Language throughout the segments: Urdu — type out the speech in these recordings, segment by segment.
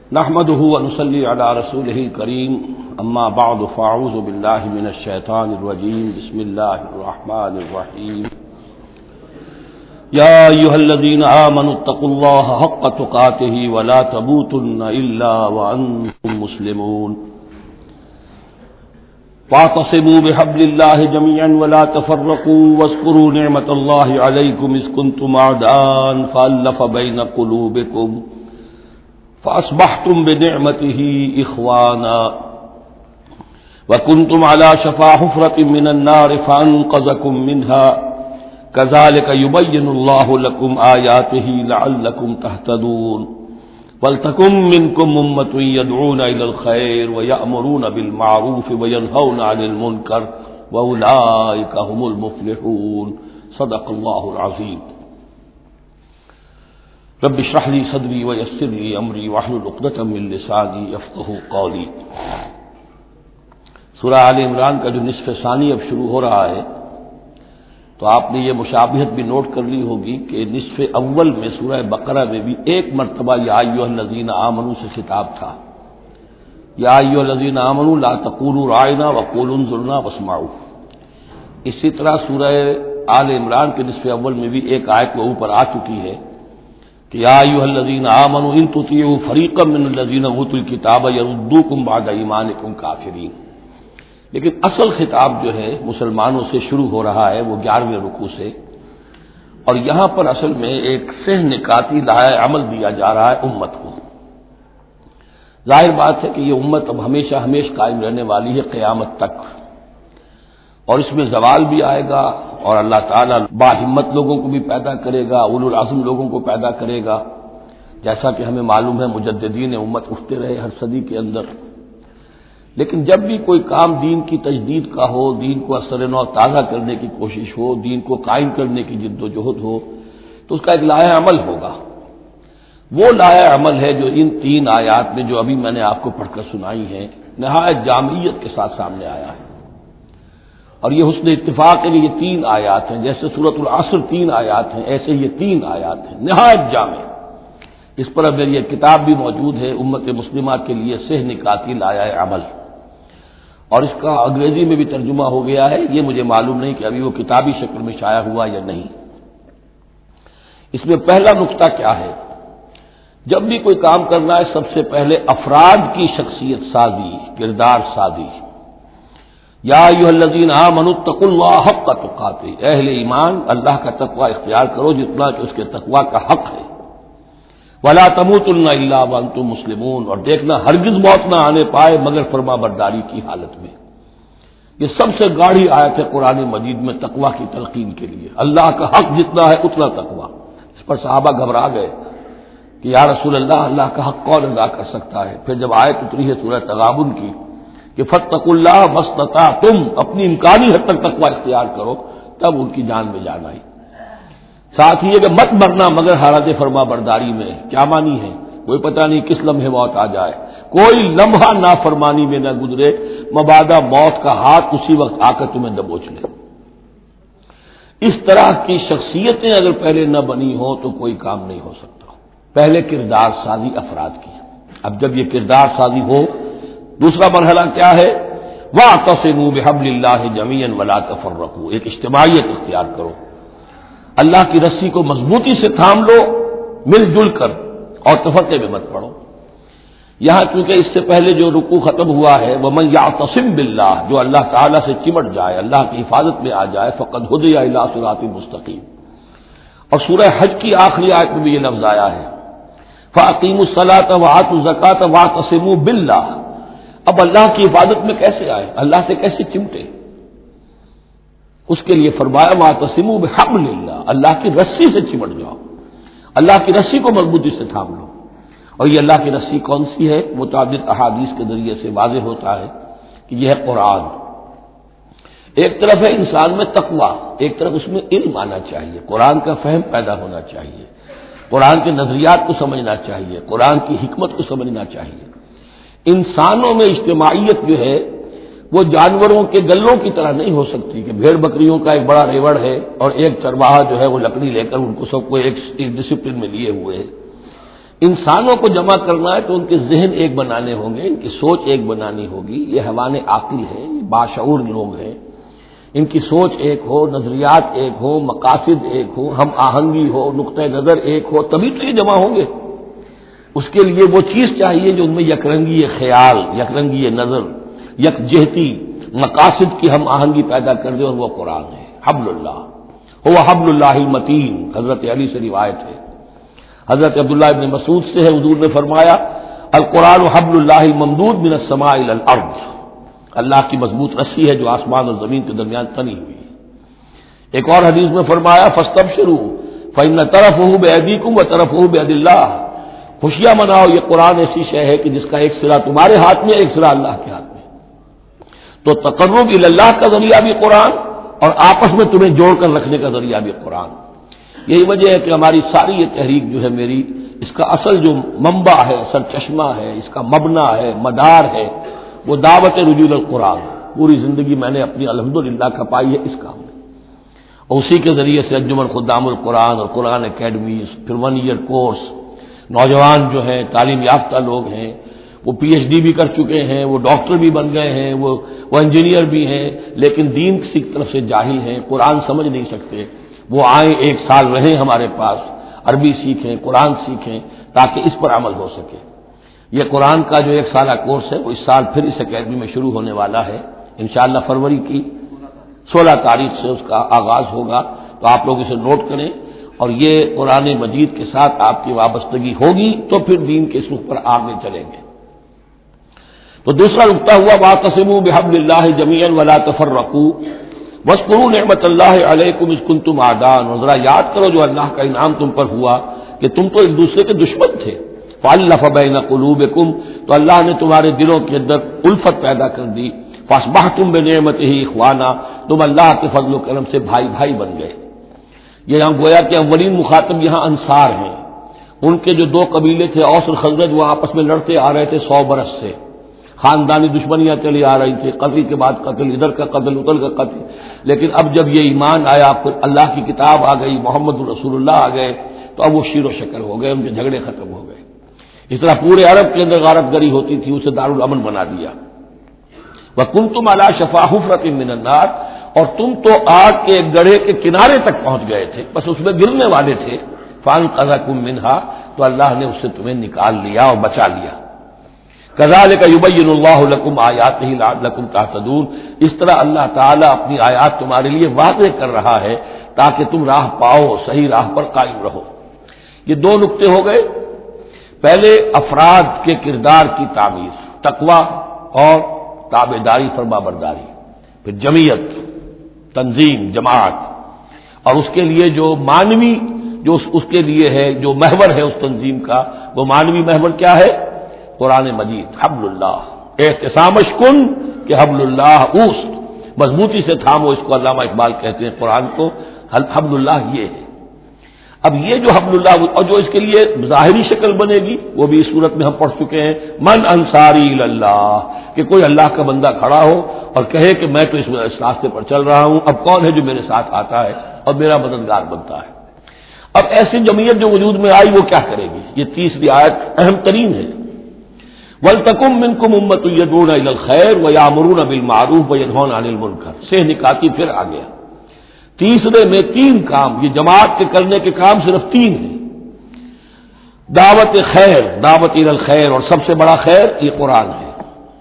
نحمده ونصلي على رسوله الكريم اما بعد فاعوذ بالله من الشيطان الرجيم بسم الله الرحمن الرحيم يا ايها الذين آمنوا اتقوا الله حق تقاته ولا تموتن الا وانتم مسلمون واعتصموا بحبل الله جميعا ولا تفرقوا واذكروا نعمة الله عليكم اذ كنتم اعداء فألف بين قلوبكم فأصبحتم بنعمته إخوانا وكنتم على شفا حفرة من النار فأنقذكم منها كذلك يبين الله لكم آياته لعلكم تهتدون ولتكن منكم أمة يدعون إلى الخير ويأمرون بالمعروف وينهون عن المنكر وأولئك هم المفلحون صدق الله العظيم رب اشرح لي صدري ويسر لي امري واحلل عقدة من لساني يفقهوا قولي۔ سورہ آل عمران کا جو نصف ثانی اب شروع ہو رہا ہے تو آپ نے یہ مشابہت بھی نوٹ کر لی ہوگی کہ نصف اول میں سورہ بقرہ میں بھی ایک مرتبہ یا ایھا الذین آمنوا سے خطاب تھا، یا ایھا الذین آمنوا لا تقولوا راعنا وقولوا انظرنا واسمعوا۔ اسی طرح سورہ آل عمران کے نصف اول میں بھی ایک آیت وہ اوپر آ چکی ہے کہ یا ایھا الذین آمنوا ان تطیعوا فریقا من الذین اوتوا الکتاب یردوکم بعد ایمانکم کافرین۔ لیکن اصل خطاب جو ہے مسلمانوں سے شروع ہو رہا ہے وہ 11ویں رکوع سے، اور یہاں پر اصل میں ایک سہ نکاتی لائحہ عمل دیا جا رہا ہے امت کو۔ ظاہر بات ہے کہ یہ امت اب ہمیشہ قائم رہنے والی ہے قیامت تک، اور اس میں زوال بھی آئے گا، اور اللہ تعالیٰ با ہمت لوگوں کو بھی پیدا کرے گا، اولو العزم لوگوں کو پیدا کرے گا، جیسا کہ ہمیں معلوم ہے مجددین امت اٹھتے رہے ہر صدی کے اندر۔ لیکن جب بھی کوئی کام دین کی تجدید کا ہو، دین کو اثر نو تازہ کرنے کی کوشش ہو، دین کو قائم کرنے کی جد و جہد ہو، تو اس کا ایک لائحہ عمل ہوگا۔ وہ لائحہ عمل ہے جو ان 3 آیات میں جو ابھی میں نے آپ کو پڑھ کر سنائی ہیں نہایت جامعیت کے ساتھ سامنے آیا ہے، اور یہ حسن اتفاق ہے کہ یہ 3 آیات ہیں، جیسے سورۃ العصر 3 آیات ہیں، ایسے یہ 3 آیات ہیں نہایت جامع۔ اس پر اب میری ایک کتاب بھی موجود ہے امت مسلمہ کے لیے سہ نکاتی لائحہ عمل، اور اس کا انگریزی میں بھی ترجمہ ہو گیا ہے، یہ مجھے معلوم نہیں کہ ابھی وہ کتابی شکل میں شائع ہوا یا نہیں۔ اس میں پہلا نقطہ کیا ہے؟ جب بھی کوئی کام کرنا ہے سب سے پہلے افراد کی شخصیت سازی، کردار سازی۔ یا ایھا الذین آمنوا اتقوا اللہ حق تقاتے، اہل ایمان اللہ کا تقوی اختیار کرو جتنا کہ اس کے تقوی کا حق ہے۔ ولا تموتن الا وانتم مسلمون، اور دیکھنا ہرگز موت نہ آنے پائے مگر فرما برداری کی حالت میں۔ یہ سب سے گاڑھی آیت ہے قرآن مجید میں تقوی کی تلقین کے لیے۔ اللہ کا حق جتنا ہے اتنا تقوی۔ اس پر صحابہ گھبرا گئے کہ یا رسول اللہ کا حق کون ادا کر سکتا ہے؟ پھر جب آیت اتری ہے سورہ تغابن کی کہ فاتقوا اللہ ما استطعتم، اپنی امکانی حد تک تقوی اختیار کرو، تب ان کی جان میں جان آئی۔ ساتھ ہی یہ کہ مت مرنا مگر حالت فرما برداری میں، کیا مانی ہے؟ کوئی پتہ نہیں کس لمحے موت آ جائے، کوئی لمحہ نافرمانی میں نہ گزرے مبادا موت کا ہاتھ اسی وقت آ کر تمہیں دبوچ لے۔ اس طرح کی شخصیتیں اگر پہلے نہ بنی ہوں تو کوئی کام نہیں ہو سکتا۔ پہلے کردار سازی افراد کی۔ اب جب یہ کردار سازی ہو، دوسرا مرحلہ کیا ہے؟ وَاعْتَصِمُوا بِحَبْلِ اللَّهِ جَمِيعًا وَلَا تَفَرَّقُوا، ایک اجتماعیت اختیار کرو، اللہ کی رسی کو مضبوطی سے تھام لو مل جل کر، اور تفرقے میں مت پڑو۔ یہاں چونکہ اس سے پہلے جو رکوع ختم ہوا ہے وَمَن يَعْتَصِم بِاللَّهِ، جو اللہ تعالیٰ سے چمٹ جائے، اللہ کی حفاظت میں آ جائے، فَقَدْ هُدِيَ إِلَىٰ صِرَاطٍ مُسْتَقِيمٍ۔ اور سورہ حج کی آخری آیت میں بھی یہ لفظ آیا ہے فَأَقِیمُوا الصَّلَاةَ وَآتُوا الزَّکَاةَ وَاعْتَصِمُوا بِاللَّهِ۔ اب اللہ کی حفاظت میں کیسے آئے، اللہ سے کیسے چمٹے؟ اس کے لیے فرمایا وَاعْتَصِمُوا بِحَبْلِ اللَّهِ، اللہ کی رسی سے چمٹ جاؤ، اللہ کی رسی کو مضبوطی سے تھام لو۔ اور یہ اللہ کی رسی کون سی ہے؟ متعدد احادیث کے ذریعے سے واضح ہوتا ہے کہ یہ ہے قرآن۔ ایک طرف ہے انسان میں تقوی، ایک طرف اس میں علم آنا چاہیے، قرآن کا فہم پیدا ہونا چاہیے، قرآن کے نظریات کو سمجھنا چاہیے، قرآن کی حکمت کو سمجھنا چاہیے۔ انسانوں میں اجتماعیت جو ہے وہ جانوروں کے گلوں کی طرح نہیں ہو سکتی کہ بھیڑ بکریوں کا ایک بڑا ریوڑ ہے اور ایک چرواہا جو ہے وہ لکڑی لے کر ان کو سب کو ایک ڈسپلن میں لیے ہوئے ہے۔ انسانوں کو جمع کرنا ہے تو ان کے ذہن ایک بنانے ہوں گے، ان کی سوچ ایک بنانی ہوگی. یہ حیوان عاقل ہیں، یہ باشعور لوگ ہیں، ان کی سوچ ایک ہو، نظریات ایک ہو، مقاصد ایک ہو، ہم آہنگی ہو، نقطۂ نظر ایک ہو، تبھی تو یہ جمع ہوں گے. اس کے لیے وہ چیز چاہیے جو ان میں یکرنگی خیال، یکرنگی نظر، یکجہتی مقاصد کی ہم آہنگی پیدا کر دے، اور وہ قرآن ہے. حبل اللہ هو حبل اللہ المتین، حضرت علی سے روایت ہے. حضرت عبداللہ ابن مسعود سے ہے، حضور نے فرمایا القرآن حبل اللہ الممدود من السماء الى الارض، اللہ کی مضبوط رسی ہے جو آسمان اور زمین کے درمیان تنی ہوئی ہے. ایک اور حدیث میں فرمایا فاستبشروا فإن طرفه بأيديكم وطرفه بيد اللہ، خوشیاں مناؤ، یہ قرآن ایسی شے ہے کہ جس کا ایک سرا تمہارے ہاتھ میں، ایک سرا اللہ کے ہاتھ میں. تو تقرب الی اللہ کا ذریعہ بھی قرآن، اور آپس میں تمہیں جوڑ کر رکھنے کا ذریعہ بھی قرآن. یہی وجہ ہے کہ ہماری ساری یہ تحریک جو ہے میری، اس کا اصل جو منبع ہے، اصل چشمہ ہے، اس کا مبنا ہے، مدار ہے، وہ دعوت رجوع القرآن. پوری زندگی میں نے اپنی الحمدللہ کھپائی ہے اس کام میں، اور اسی کے ذریعے سے انجمن خدام القرآن اور قرآن اکیڈمیز، پھر 1 ایئر کورس. نوجوان جو ہیں، تعلیم یافتہ لوگ ہیں، وہ پی ایچ ڈی بھی کر چکے ہیں، وہ ڈاکٹر بھی بن گئے ہیں، وہ انجینئر بھی ہیں، لیکن دین کی طرف سے جاہل ہیں، قرآن سمجھ نہیں سکتے. وہ آئیں، 1 سال رہیں ہمارے پاس، عربی سیکھیں، قرآن سیکھیں، تاکہ اس پر عمل ہو سکے. یہ قرآن کا جو 1 سالہ کورس ہے وہ اس سال پھر اس اکیڈمی میں شروع ہونے والا ہے. انشاءاللہ فروری کی 16 تاریخ سے اس کا آغاز ہوگا. تو آپ لوگ اسے نوٹ کریں، اور یہ قرآن مجید کے ساتھ آپ کی وابستگی ہوگی تو پھر دین کے سلوک پر آگے چلیں گے. تو دوسرا نقطہ ہوا واعتصموا بحبل اللہ جميعا ولا تفرقوا واذکروا نعمت اللہ علیکم اذ کنتم اعداء، اور ذرا یاد کرو جو اللہ کا انعام تم پر ہوا کہ تم تو ایک دوسرے کے دشمن تھے. فالف بین قلوبکم، تو اللہ نے تمہارے دلوں کے اندر الفت پیدا کر دی. فاصبحتم بنعمتہ اخوانا، تم اللہ کے فضل و کرم سے بھائی بھائی بن گئے. یہ یہاں گویا کہ اولین مخاطب یہاں انصار ہیں. ان کے جو 2 قبیلے تھے اوس اور خزرج، وہ آپس میں لڑتے آ رہے تھے 100 برس سے، خاندانی دشمنیاں چلی آ رہی تھی، قتل کے بعد قتل، ادھر کا قتل ادھر کا قتل. لیکن اب جب یہ ایمان آیا، اللہ کی کتاب آ گئی، محمد رسول اللہ آ گئے، تو اب وہ شیر و شکر ہو گئے، ان کے جھگڑے ختم ہو گئے. اس طرح پورے عرب کے اندر غارت گری ہوتی تھی، اسے دارالامن بنا دیا. وَكُنْتُمْ عَلَىٰ شَفَا حُفْرَةٍ مِّنَ النَّارِ، اور تم تو آگ کے ایک گڑھے کے کنارے تک پہنچ گئے تھے، بس اس میں گرنے والے تھے. فَأَنقَذَكُم مِّنْهَا، تو اللہ نے اس سے تمہیں نکال لیا اور بچا لیا. كَذَٰلِكَ يُبَيِّنُ اللَّهُ لَكُمْ آيَاتِهِ لَعَلَّكُمْ تَهْتَدُونَ، اس طرح اللہ تعالیٰ اپنی آیات تمہارے لیے واضح کر رہا ہے تاکہ تم راہ پاؤ، صحیح راہ پر قائم رہو. یہ 2 نقطے ہو گئے. پہلے افراد کے کردار کی تعمیر، تقویٰ اور تابعداری، فرمانبرداری. پھر جمعیت، تنظیم، جماعت، اور اس کے لیے جو مانوی، جو اس کے لیے ہے، جو محور ہے اس تنظیم کا، وہ مانوی محور کیا ہے؟ قرآن مجید، حبل اللہ. اعتصامش کن کہ حبل اللہ اوست، مضبوطی سے تھامو. اس کو علامہ اقبال کہتے ہیں قرآن کو. حبل اللہ یہ ہے. اب یہ جو حبل اللہ، اور جو اس کے لیے ظاہری شکل بنے گی، وہ بھی اس صورت میں ہم پڑھ چکے ہیں، من انصاری اللہ، کہ کوئی اللہ کا بندہ کھڑا ہو اور کہے کہ میں تو اس راستے پر چل رہا ہوں، اب کون ہے جو میرے ساتھ آتا ہے اور میرا مددگار بنتا ہے. اب ایسی جمعیت جو وجود میں آئی وہ کیا کرے گی؟ یہ تیسری آیت اہم ترین ہے. وَلْتَكُن مِّنكُمْ أُمَّةٌ يَدْعُونَ إِلَى الْخَيْرِ وَيَأْمُرُونَ بِالْمَعْرُوفِ وَيَنْهَوْنَ عَنِ الْمُنكَرِ سے نکاتی پھر آ گیا. تیسرے میں 3 کام، یہ جماعت کے کرنے کے کام صرف 3 ہیں. دعوت خیر، دعوت الی الخیر، اور سب سے بڑا خیر یہ قرآن ہے.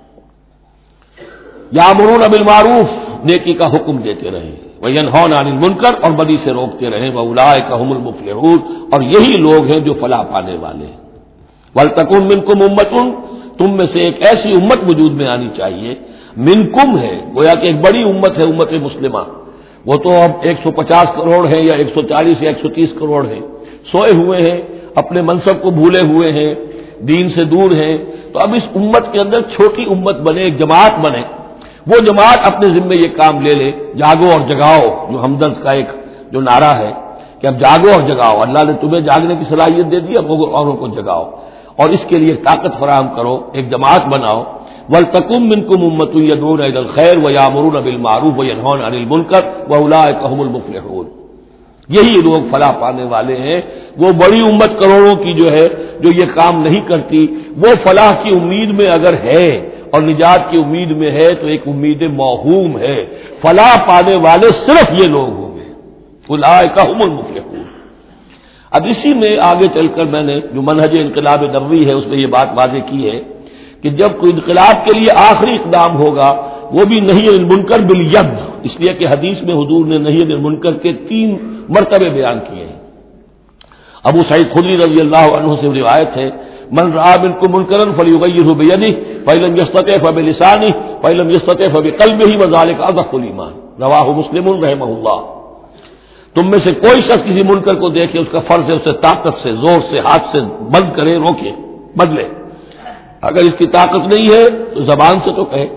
یامرون بالمعروف، نیکی کا حکم دیتے رہیں، وینہون عن المنکر، اور بدی سے روکتے رہیں، واولئک هم المفلحون، اور یہی لوگ ہیں جو فلاح پانے والے ہیں. ولتکن منکم امۃ، تم میں سے ایک ایسی امت وجود میں آنی چاہیے. منکم ہے گویا کہ ایک بڑی امت ہے، امت مسلمہ. وہ تو اب 150 کروڑ ہیں یا 140 یا 130 کروڑ ہیں، سوئے ہوئے ہیں، اپنے منصب کو بھولے ہوئے ہیں، دین سے دور ہیں. تو اب اس امت کے اندر چھوٹی امت بنے، ایک جماعت بنے. وہ جماعت اپنے ذمے یہ کام لے لے، جاگو اور جگاؤ، جو ہمدرد کا ایک جو نعرہ ہے کہ اب جاگو اور جگاؤ. اللہ نے تمہیں جاگنے کی صلاحیت دے دی، اب اوروں کو جگاؤ، اور اس کے لیے طاقت فراہم کرو، ایک جماعت بناؤ. وَلْتَكُن مِّنكُمْ أُمَّةٌ يَدْعُونَ إِلَى الْخَيْرِ وَيَأْمُرُونَ بِالْمَعْرُوفِ وَيَنْهَوْنَ عَنِ الْمُنكَرِ وَأُولَٰئِكَ هُمُ الْمُفْلِحُونَ. یہی لوگ فلاح پانے والے ہیں۔ وہ بڑی امت کروڑوں کی جو ہے جو یہ کام نہیں کرتی، وہ فلاح کی امید میں اگر ہے اور نجات کی امید میں ہے تو ایک امید موہوم ہے۔ فلاح پانے والے صرف یہ لوگ ہوں گے، اولئک ھم المفلحون۔ اب اسی میں آگے چل کر میں نے جو منہج انقلاب نبوی ہے اس میں یہ بات واضح کی ہے کہ جب کوئی انقلاب کے لیے آخری اقدام ہوگا وہ بھی نہی عن المنکر بالید، اس لیے کہ حدیث میں حضور نے نہی عن المنکر کے 3 مرتبے بیان کیے ہیں۔ ابو سعید خدری رضی اللہ عنہ سے روایت ہے، من رأى منکم منکرا فلیغیرہ بیدہ فإن لم یستطع فبلسانہ فإن لم یستطع فبقلبہ وذلک اضعف الایمان، رواہ مسلم رحمہ اللہ۔ تم میں سے کوئی شخص کسی منکر کو دیکھے، اس کا فرض ہے اسے طاقت سے، زور سے، ہاتھ سے بند کرے، روکے، بدلے۔ اگر اس کی طاقت نہیں ہے تو زبان سے تو کہے،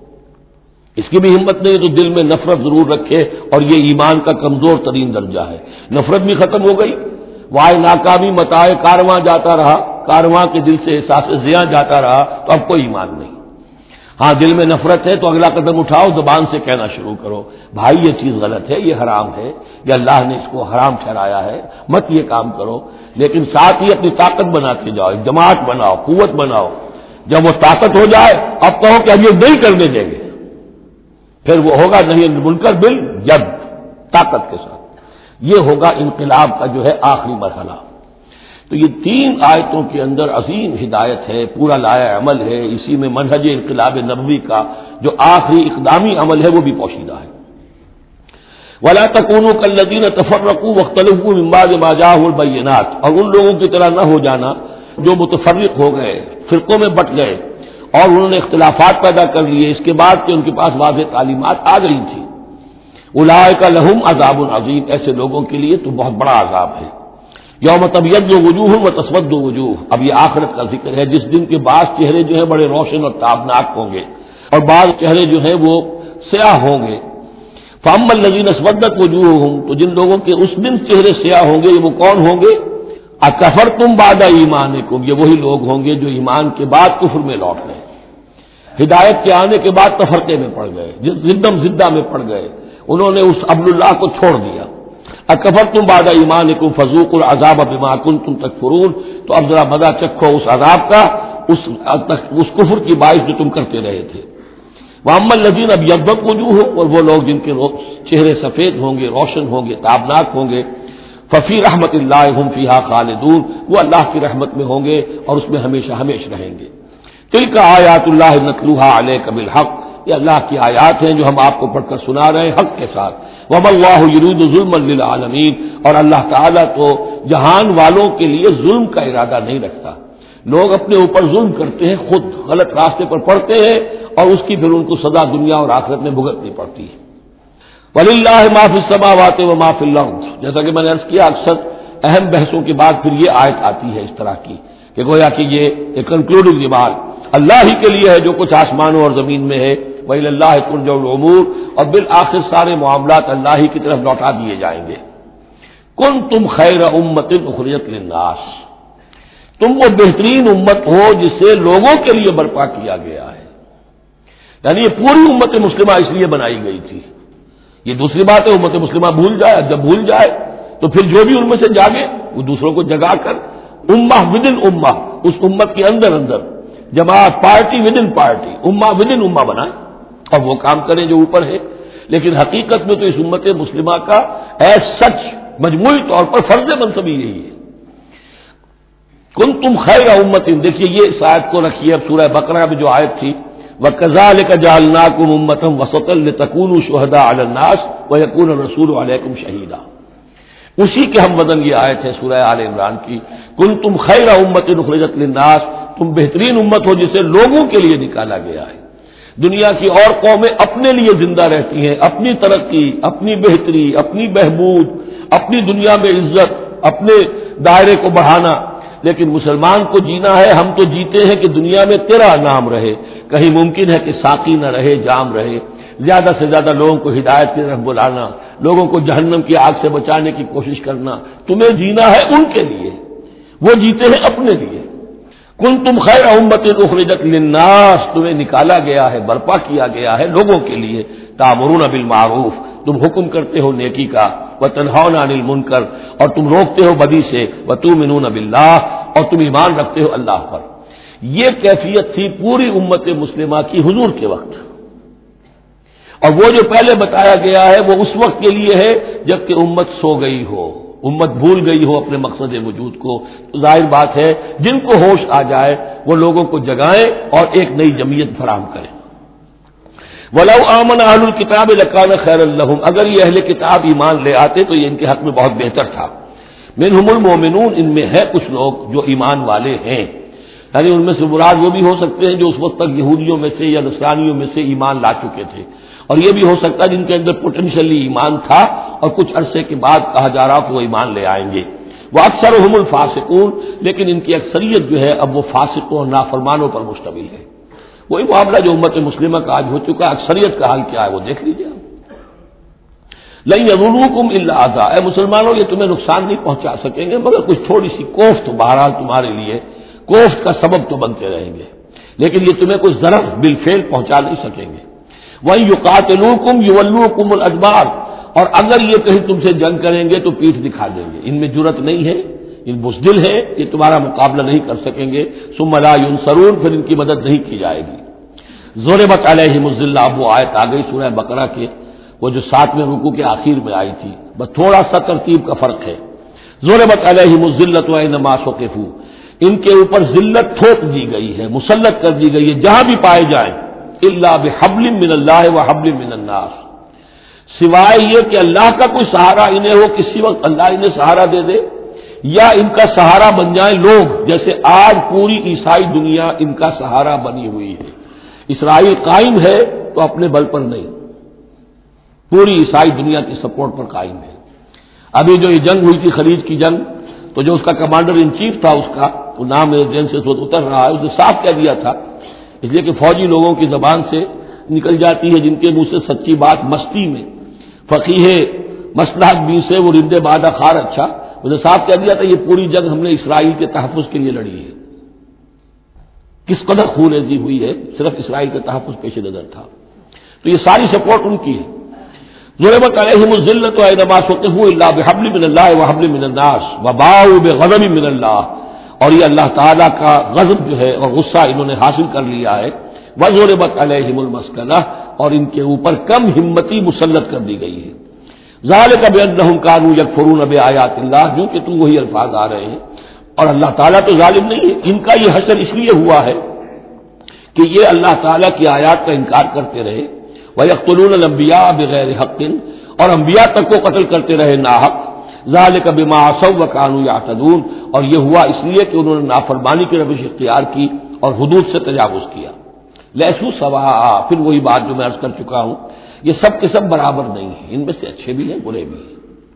اس کی بھی ہمت نہیں تو دل میں نفرت ضرور رکھے، اور یہ ایمان کا کمزور ترین درجہ ہے۔ نفرت بھی ختم ہو گئی، وائے ناکامی متاع کارواں جاتا رہا، کارواں کے دل سے احساس زیاں جاتا رہا تو اب کوئی ایمان نہیں۔ ہاں دل میں نفرت ہے تو اگلا قدم اٹھاؤ، زبان سے کہنا شروع کرو، بھائی یہ چیز غلط ہے، یہ حرام ہے، یا اللہ نے اس کو حرام ٹھہرایا ہے، مت یہ کام کرو۔ لیکن ساتھ ہی اپنی طاقت بناتے جاؤ، ایک جماعت بناؤ، قوت بناؤ۔ جب وہ طاقت ہو جائے اب کہو کہ اب یہ نہیں کرنے دیں گے، پھر وہ ہوگا نہی عن المنکر بالید، طاقت کے ساتھ۔ یہ ہوگا انقلاب کا جو ہے آخری مرحلہ۔ تو یہ 3 آیتوں کے اندر عظیم ہدایت ہے، پورا لایا عمل ہے، اسی میں منہج انقلاب نبوی کا جو آخری اقدامی عمل ہے وہ بھی پوشیدہ ہے۔ وَلَا تَكُونُوا كَالَّذِينَ تَفَرَّقُوا وَاخْتَلَفُوا مِن بَعْدِ مَا جَاءَهُمُ الْبَيِّنَاتُ، اور ان لوگوں کی طرح نہ ہو جانا جو متفرق ہو گئے، فرقوں میں بٹ گئے اور انہوں نے اختلافات پیدا کر لیے اس کے بعد کہ ان کے پاس واضح تعلیمات آ گئی تھی۔ اولئک لہم عذاب عظیم، ایسے لوگوں کے لیے تو بہت بڑا عذاب ہے۔ یوم تبیض وجوہ وتسود وجوہ، اب یہ آخرت کا ذکر ہے جس دن کے بعض چہرے جو ہیں بڑے روشن اور تابناک ہوں گے اور بعض چہرے جو ہیں وہ سیاہ ہوں گے۔ فاما الذین اسودت وجوہہم، تو جن لوگوں کے اس دن چہرے سیاہ ہوں گے وہ کون ہوں گے؟ اکفرتم بعد ایمانکم، یہ وہی لوگ ہوں گے جو ایمان کے بعد کفر میں لوٹ گئے، ہدایت کے آنے کے بعد تفرقے میں پڑ گئے، زدم زدہ میں پڑ گئے، انہوں نے اس عبد اللہ کو چھوڑ دیا۔ اکفرتم بعد ایمانکم فذوقوا العذاب بما کنتم تکفرون، تو اب ذرا مزہ چکھو اس عذاب کا، اس کفر کی باعث جو تم کرتے رہے تھے۔ واما الذین ابیضت وجوہہم، اور وہ لوگ جن کے چہرے سفید ہوں گے، روشن ہوں گے، تابناک ہوں گے، ففی رحمت اللہ ہم فیہا خالدون، وہ اللہ کی رحمت میں ہوں گے اور اس میں ہمیشہ ہمیشہ رہیں گے۔ تلک آیات اللہ نتلوہا علیک بالحق، یہ اللہ کی آیات ہیں جو ہم آپ کو پڑھ کر سنا رہے ہیں حق کے ساتھ۔ وما اللہ یرید ظلما للعالمین، اور اللہ تعالیٰ تو جہان والوں کے لیے ظلم کا ارادہ نہیں رکھتا۔ لوگ اپنے اوپر ظلم کرتے ہیں، خود غلط راستے پر پڑتے ہیں اور اس کی پھر ان کو سزا دنیا اور آخرت میں بھگتنی پڑتی ہے۔ وَلِلَّهِ مَا فِي السَّمَاوَاتِ وَمَا فِي الْأَرْضِ، جیسا کہ میں نے عرض کیا اکثر اہم بحثوں کے بعد پھر یہ آیت آتی ہے اس طرح کی کہ گویا کہ یہ ایک کنکلوڈنگ بات اللہ ہی کے لیے ہے جو کچھ آسمانوں اور زمین میں ہے، وَإِلَى اللَّهِ تُرْجَعُ الْأُمُورُ، اور بالآخر سارے معاملات اللہ ہی کی طرف لوٹا دیے جائیں گے۔ كُنتُمْ خَيْرَ أُمَّةٍ أُخْرِجَتْ لِلنَّاسِ، تم وہ بہترین امت ہو جسے لوگوں کے لیے برپا کیا گیا ہے، یعنی یہ پوری امت مسلمہ اس لیے بنائی گئی تھی۔ یہ دوسری بات ہے امت مسلمہ بھول جائے، جب بھول جائے تو پھر جو بھی ان میں سے جاگے وہ دوسروں کو جگا کر امہ ودن امہ، اس امت کے اندر اندر جماعت، پارٹی ودن پارٹی، امہ ودن امہ بنائے اور وہ کام کریں جو اوپر ہے۔ لیکن حقیقت میں تو اس امت مسلمہ کا ایز سچ مجموعی طور پر فرض منصبی یہی ہے۔ کنتم خیر امت، دیکھیے یہ اس آیت کو رکھیے اب سورہ بقرہ میں جو آیت تھی، وَكَذَلِكَ جَعَلْنَاكُمْ أُمَّةً وَسَطًا لِتَكُونُوا شُهَدَاءَ عَلَى النَّاسِ وَيَكُونَ الرَّسُولُ عَلَيْكُمْ شَهِيدًا، اسی کے ہم وزن یہ آیت ہے سورہ آل عمران کی، کنتم خیر امت اخرجت للناس، تم بہترین امت ہو جسے لوگوں کے لیے نکالا گیا ہے۔ دنیا کی اور قومیں اپنے لیے زندہ رہتی ہیں، اپنی ترقی، اپنی بہتری، اپنی بہبود، اپنی دنیا میں عزت، اپنے دائرے کو بڑھانا، لیکن مسلمان کو جینا ہے، ہم تو جیتے ہیں کہ دنیا میں تیرا نام رہے، کہیں ممکن ہے کہ ساقی نہ رہے، جام رہے، زیادہ سے زیادہ لوگوں کو ہدایت کی طرف بلانا، لوگوں کو جہنم کی آگ سے بچانے کی کوشش کرنا۔ تمہیں جینا ہے ان کے لیے، وہ جیتے ہیں اپنے لیے۔ کنتم خیر امت اخرجت للناس، تمہیں نکالا گیا ہے، برپا کیا گیا ہے لوگوں کے لیے، تامرون بالمعروف، تم حکم کرتے ہو نیکی کا، وتنہون عن المنکر، اور تم روکتے ہو بدی سے، وتؤمنون باللہ، اور تم ایمان رکھتے ہو اللہ پر۔ یہ کیفیت تھی پوری امت مسلمہ کی حضور کے وقت، اور وہ جو پہلے بتایا گیا ہے وہ اس وقت کے لیے ہے جبکہ امت سو گئی ہو، امت بھول گئی ہو اپنے مقصد وجود کو۔ تو ظاہر بات ہے جن کو ہوش آ جائے وہ لوگوں کو جگائیں اور ایک نئی جمعیت فراہم کریں۔ وَلَوْ آمَنَ أَهْلُ الْكِتَابِ لَكَانَ خَيْرًا لَّهُمْ، اگر یہ اہل کتاب ایمان لے آتے تو یہ ان کے حق میں بہت بہتر تھا۔ مِنْهُمُ الْمُؤْمِنُونَ، ان میں ہے کچھ لوگ جو ایمان والے ہیں، یعنی ان میں سے مراد وہ بھی ہو سکتے ہیں جو اس وقت تک یہودیوں میں سے یا نصرانیوں میں سے ایمان لا چکے تھے، اور یہ بھی ہو سکتا ہے جن کے اندر پوٹینشلی ایمان تھا اور کچھ عرصے کے بعد کہا جا رہا کہ وہ ایمان لے آئیں گے۔ وَأَكْثَرُهُمُ الْفَاسِقُونَ، لیکن ان کی اکثریت جو ہے اب وہ فاسقوں اور نافرمانوں پر مشتمل ہے۔ وہی معاملہ جو امت مسلمہ کا آج ہو چکا، اکثریت کا حال کیا ہے وہ دیکھ لیجیے آپ۔ لَن يَضُرُّوكُمْ إِلَّا أَذًى، اے مسلمانوں یہ تمہیں نقصان نہیں پہنچا سکیں گے مگر کچھ تھوڑی سی کوفت بہرحال تمہارے لیے کوفت کا سبب تو بنتے رہیں گے، لیکن یہ تمہیں کوئی ضرر بالفعل پہنچا نہیں سکیں گے۔ وَإِن يُقَاتِلُوكُمْ يُوَلُّوكُمُ الْأَدْبَارَ، اور اگر یہ کہیں تم سے جنگ کریں گے تو پیٹھ دکھا دیں گے، ان میں جرأت نہیں ہے، ان بزدل ہیں، یہ تمہارا مقابلہ نہیں کر سکیں گے۔ ثُمَّ لَا يُنصَرُونَ، پھر ان کی مدد نہیں کی جائے گی۔ ضُرِبَتْ عَلَيْهِمُ الذِّلَّةُ، اب وہ آیت آ گئی سورہ بقرہ کے وہ جو 7ویں رکوع کے آخر میں آئی تھی، بس تھوڑا سا ترتیب کا فرق ہے۔ ضُرِبَتْ عَلَيْهِمُ الذِّلَّةُ أَيْنَمَا ثُقِفُوا، ان کے اوپر ذلت تھوپ دی گئی ہے، مسلط کر دی گئی ہے جہاں بھی پائے جائیں، إِلَّا بِحَبْلٍ مِّنَ اللَّهِ وَحَبْلٍ مِّنَ النَّاسِ، سوائے یہ کہ اللہ کا کوئی سہارا انہیں ہو، کسی وقت اللہ انہیں سہارا دے دے، یا ان کا سہارا بن جائیں لوگ، جیسے آج پوری عیسائی دنیا ان کا سہارا بنی ہوئی ہے۔ اسرائیل قائم ہے تو اپنے بل پر نہیں، پوری عیسائی دنیا کی سپورٹ پر قائم ہے۔ ابھی جو یہ جنگ ہوئی تھی خلیج کی جنگ، تو جو اس کا کمانڈر ان چیف تھا، اس کا وہ نام میرے ذہن سے اتر رہا ہے، اس نے صاف کہہ دیا تھا، اس لیے کہ فوجی لوگوں کی زبان سے نکل جاتی ہے جن کے منہ سے سچی بات مستی میں، فقیہ مصلحت بھی سے وہ رند بادہ خار اچھا، اس نے صاف کہہ دیا تھا یہ پوری جنگ ہم نے اسرائیل کے تحفظ کے لیے لڑی ہے۔ کس قدر خون ریزی ہوئی ہے، صرف اسرائیل کا تحفظ پیش نظر تھا، تو یہ ساری سپورٹ ان کی ہے۔ ضُرِبَتْ عَلَيْهِمُ الذِّلَّةُ أَيْنَمَا ثُقِفُوا إِلَّا بِحَبْلٍ مِّنَ اللَّهِ وَحَبْلٍ مِّنَ النَّاسِ وَبَاءُوا بِغَضَبٍ مِّنَ اللَّهِ، اور یہ اللہ تعالیٰ کا غضب جو ہے اور غصہ انہوں نے حاصل کر لیا ہے۔ وَضُرِبَتْ عَلَيْهِمُ الْمَسْكَنَةُ، اور ان کے اوپر کم ہمتی مسلط کر دی گئی ہے۔ ذَلِكَ بِأَنَّهُمْ كَانُوا يَكْفُرُونَ بِآيَاتِ اللَّهِ، جو کہ تو وہی الفاظ آ رہے ہیں، اور اللہ تعالیٰ تو ظالم نہیں ہے، ان کا یہ حشر اس لیے ہوا ہے کہ یہ اللہ تعالیٰ کی آیات کا انکار کرتے رہے۔ وَيَقْتُلُونَ الْأَنبِيَاءَ بِغَيْرِ حَقٍّ، اور انبیاء تک کو قتل کرتے رہے ناحق۔ ذَلِكَ بِمَا عَصَوْا وَكَانُوا يَعْتَدُونَ، اور یہ ہوا اس لیے کہ انہوں نے نافرمانی کی روش اختیار کی اور حدود سے تجاوز کیا۔ لیسوا سواء، پھر وہی بات جو میں عرض کر چکا ہوں، یہ سب کے سب برابر نہیں ہیں، ان میں سے اچھے بھی ہیں برے بھی ہیں۔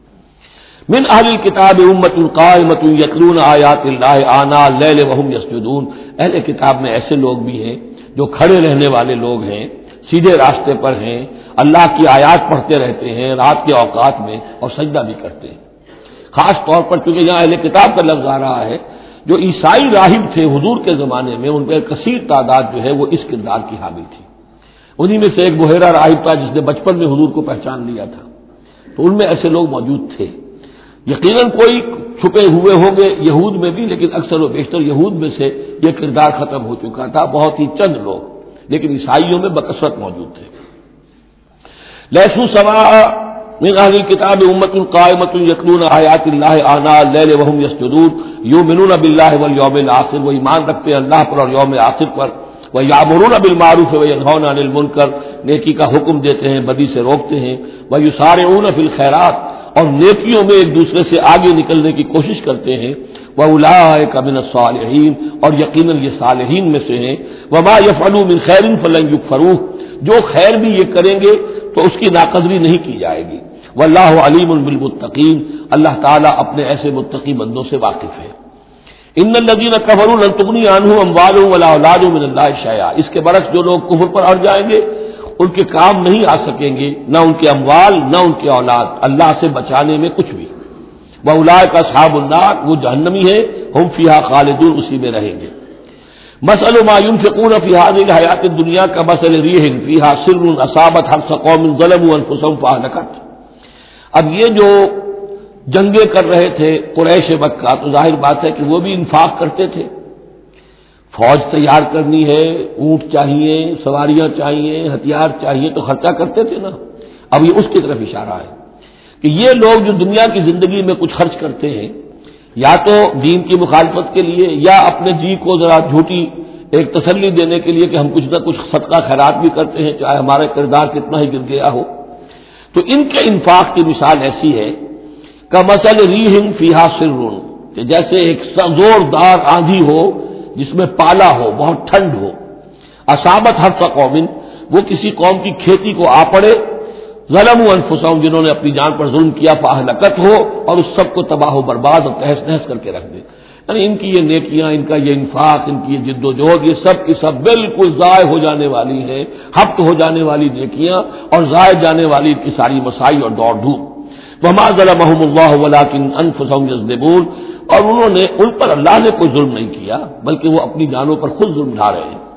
من اہل الکتاب امۃ قائمۃ یتلون آیات اللہ آناء اللیل وهم یسجدون، اہل کتاب میں ایسے لوگ بھی ہیں جو کھڑے رہنے والے لوگ ہیں، سیدھے راستے پر ہیں، اللہ کی آیات پڑھتے رہتے ہیں رات کے اوقات میں اور سجدہ بھی کرتے ہیں۔ خاص طور پر چونکہ یہاں اہل کتاب کا لفظ آ رہا ہے، جو عیسائی راہب تھے حضور کے زمانے میں، ان پر کثیر تعداد جو ہے وہ اس کردار کی حامل تھی۔ انہی میں سے ایک بحیرہ راہب تھا جس نے بچپن میں حضور کو پہچان لیا تھا، تو ان میں ایسے لوگ موجود تھے۔ یقیناً کوئی چھپے ہوئے ہوں گے یہود میں بھی، لیکن اکثر و بیشتر یہود میں سے یہ کردار ختم ہو چکا تھا، بہت ہی چند لوگ، لیکن عیسائیوں میں بکثرت موجود تھے۔ لیسوا سواء من اہل الکتاب امۃ قائمۃ یتلون آیات اللہ آناء اللیل وهم یسجدون یؤمنون باللہ والیوم الآخر، وہ ایمان رکھتے ہیں اللہ پر اور یوم آخر پر، وَيَأْمُرُونَ بِالْمَعْرُوفِ وَيَنْهَوْنَ عَنِ الْمُنكَرِ، نیکی کا حکم دیتے ہیں بدی سے روکتے ہیں، وَيُسَارِعُونَ فِي الْخَيْرَاتِ، اور نیکیوں میں ایک دوسرے سے آگے نکلنے کی کوشش کرتے ہیں، وَأُولَٰئِكَ مِنَ الصَّالِحِينَ، اور یقیناً یہ صالحین میں سے ہیں، وَمَا يَفْعَلُوا مِنْ خَيْرٍ فَلَنْ يُكْفَرُوهُ، جو خیر بھی یہ کریں گے تو اس کی ناقدری نہیں کی جائے گی۔ وَاللَّهُ عَلِيمٌ بِالْمُتَّقِينَ، اللہ تعالیٰ اپنے ایسے متقی بندوں سے واقف ہے۔ ان الذين كفروا لن تغني عنهم اموالهم ولا اولادهم من الله شيئا، اس کے برعکس جو لوگ کفر پر اڑ جائیں گے ان کے کام نہیں آ سکیں گے، نہ ان کے اموال نہ ان کے اولاد اللہ سے بچانے میں کچھ بھی۔ واولئک اصحاب النار، وہ جہنمی ہیں، ہم فیہا خالدون، اسی میں رہیں گے۔ مثل ما ينفقون في هذه الحیات الدنیا كمثل ريح فيها سر اصابت حرث قوم ظلموا انفسهم فاهلكت، اب یہ جو جنگیں کر رہے تھے قریش مکہ، تو ظاہر بات ہے کہ وہ بھی انفاق کرتے تھے، فوج تیار کرنی ہے، اونٹ چاہیے، سواریاں چاہیے، ہتھیار چاہیے، تو خرچہ کرتے تھے نا۔ اب یہ اس کی طرف اشارہ ہے کہ یہ لوگ جو دنیا کی زندگی میں کچھ خرچ کرتے ہیں، یا تو دین کی مخالفت کے لیے، یا اپنے جی کو ذرا جھوٹی ایک تسلی دینے کے لیے کہ ہم کچھ نہ کچھ صدقہ خیرات بھی کرتے ہیں، چاہے ہمارا کردار کتنا ہی گر گیا ہو، تو ان کے انفاق کی مثال ایسی ہے کمثل ریح فیہا سر، کہ جیسے ایک زوردار آندھی ہو جس میں پالا ہو، بہت ٹھنڈ ہو، اصابت حرث قوم، وہ کسی قوم کی کھیتی کو آ پڑے، ظلموا انفسہم، جنہوں نے اپنی جان پر ظلم کیا، فاہلکت ہو، اور اس سب کو تباہ و برباد اور تہس نہس کر کے رکھ دے۔ یعنی ان کی یہ نیکیاں، ان کا یہ انفاق، ان کی یہ جد و جہد، یہ سب کی سب بالکل ضائع ہو جانے والی ہے، ہفت ہو جانے والی نیکیاں، اور ضائع جانے والی ان کی ساری مسائی اور دوڑ دھوپ۔ وما ظلمهم اللہ ولکن انفسهم یظلمون، اور انہوں نے، ان پر اللہ نے کوئی ظلم نہیں کیا، بلکہ وہ اپنی جانوں پر خود ظلم ڈھا رہے ہیں۔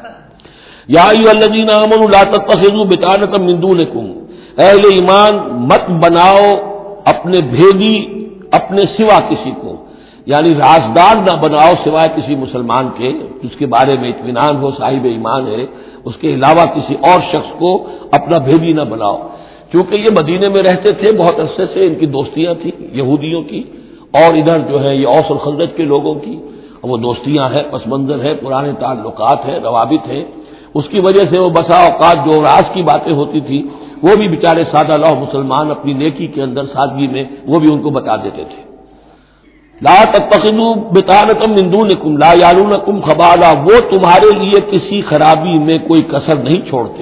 یا ایھا الذین آمنوا لا تتخذوا بطانۃ من دونکم، اہل ایمان مت بناؤ اپنے بھیدی اپنے سوا کسی کو، یعنی رازدار نہ بناؤ سوائے کسی مسلمان کے جس کے بارے میں اطمینان ہو، صاحب ایمان ہے، اس کے علاوہ کسی اور شخص کو اپنا بھیدی نہ بناؤ۔ چونکہ یہ مدینے میں رہتے تھے بہت عرصے سے، ان کی دوستیاں تھیں یہودیوں کی، اور ادھر جو ہے یہ اوس اور خزرج کے لوگوں کی، وہ دوستیاں ہیں، پس منظر ہے، پرانے تعلقات ہیں، روابط ہیں، اس کی وجہ سے وہ بسا اوقات جو راز کی باتیں ہوتی تھی وہ بھی بیچارے سادہ لوح مسلمان اپنی نیکی کے اندر، سادگی میں، وہ بھی ان کو بتا دیتے تھے۔ لا تتخذوا بطانۃ من دونکم لا یعلونکم خبالا، وہ تمہارے لیے کسی خرابی میں کوئی کسر نہیں چھوڑتے،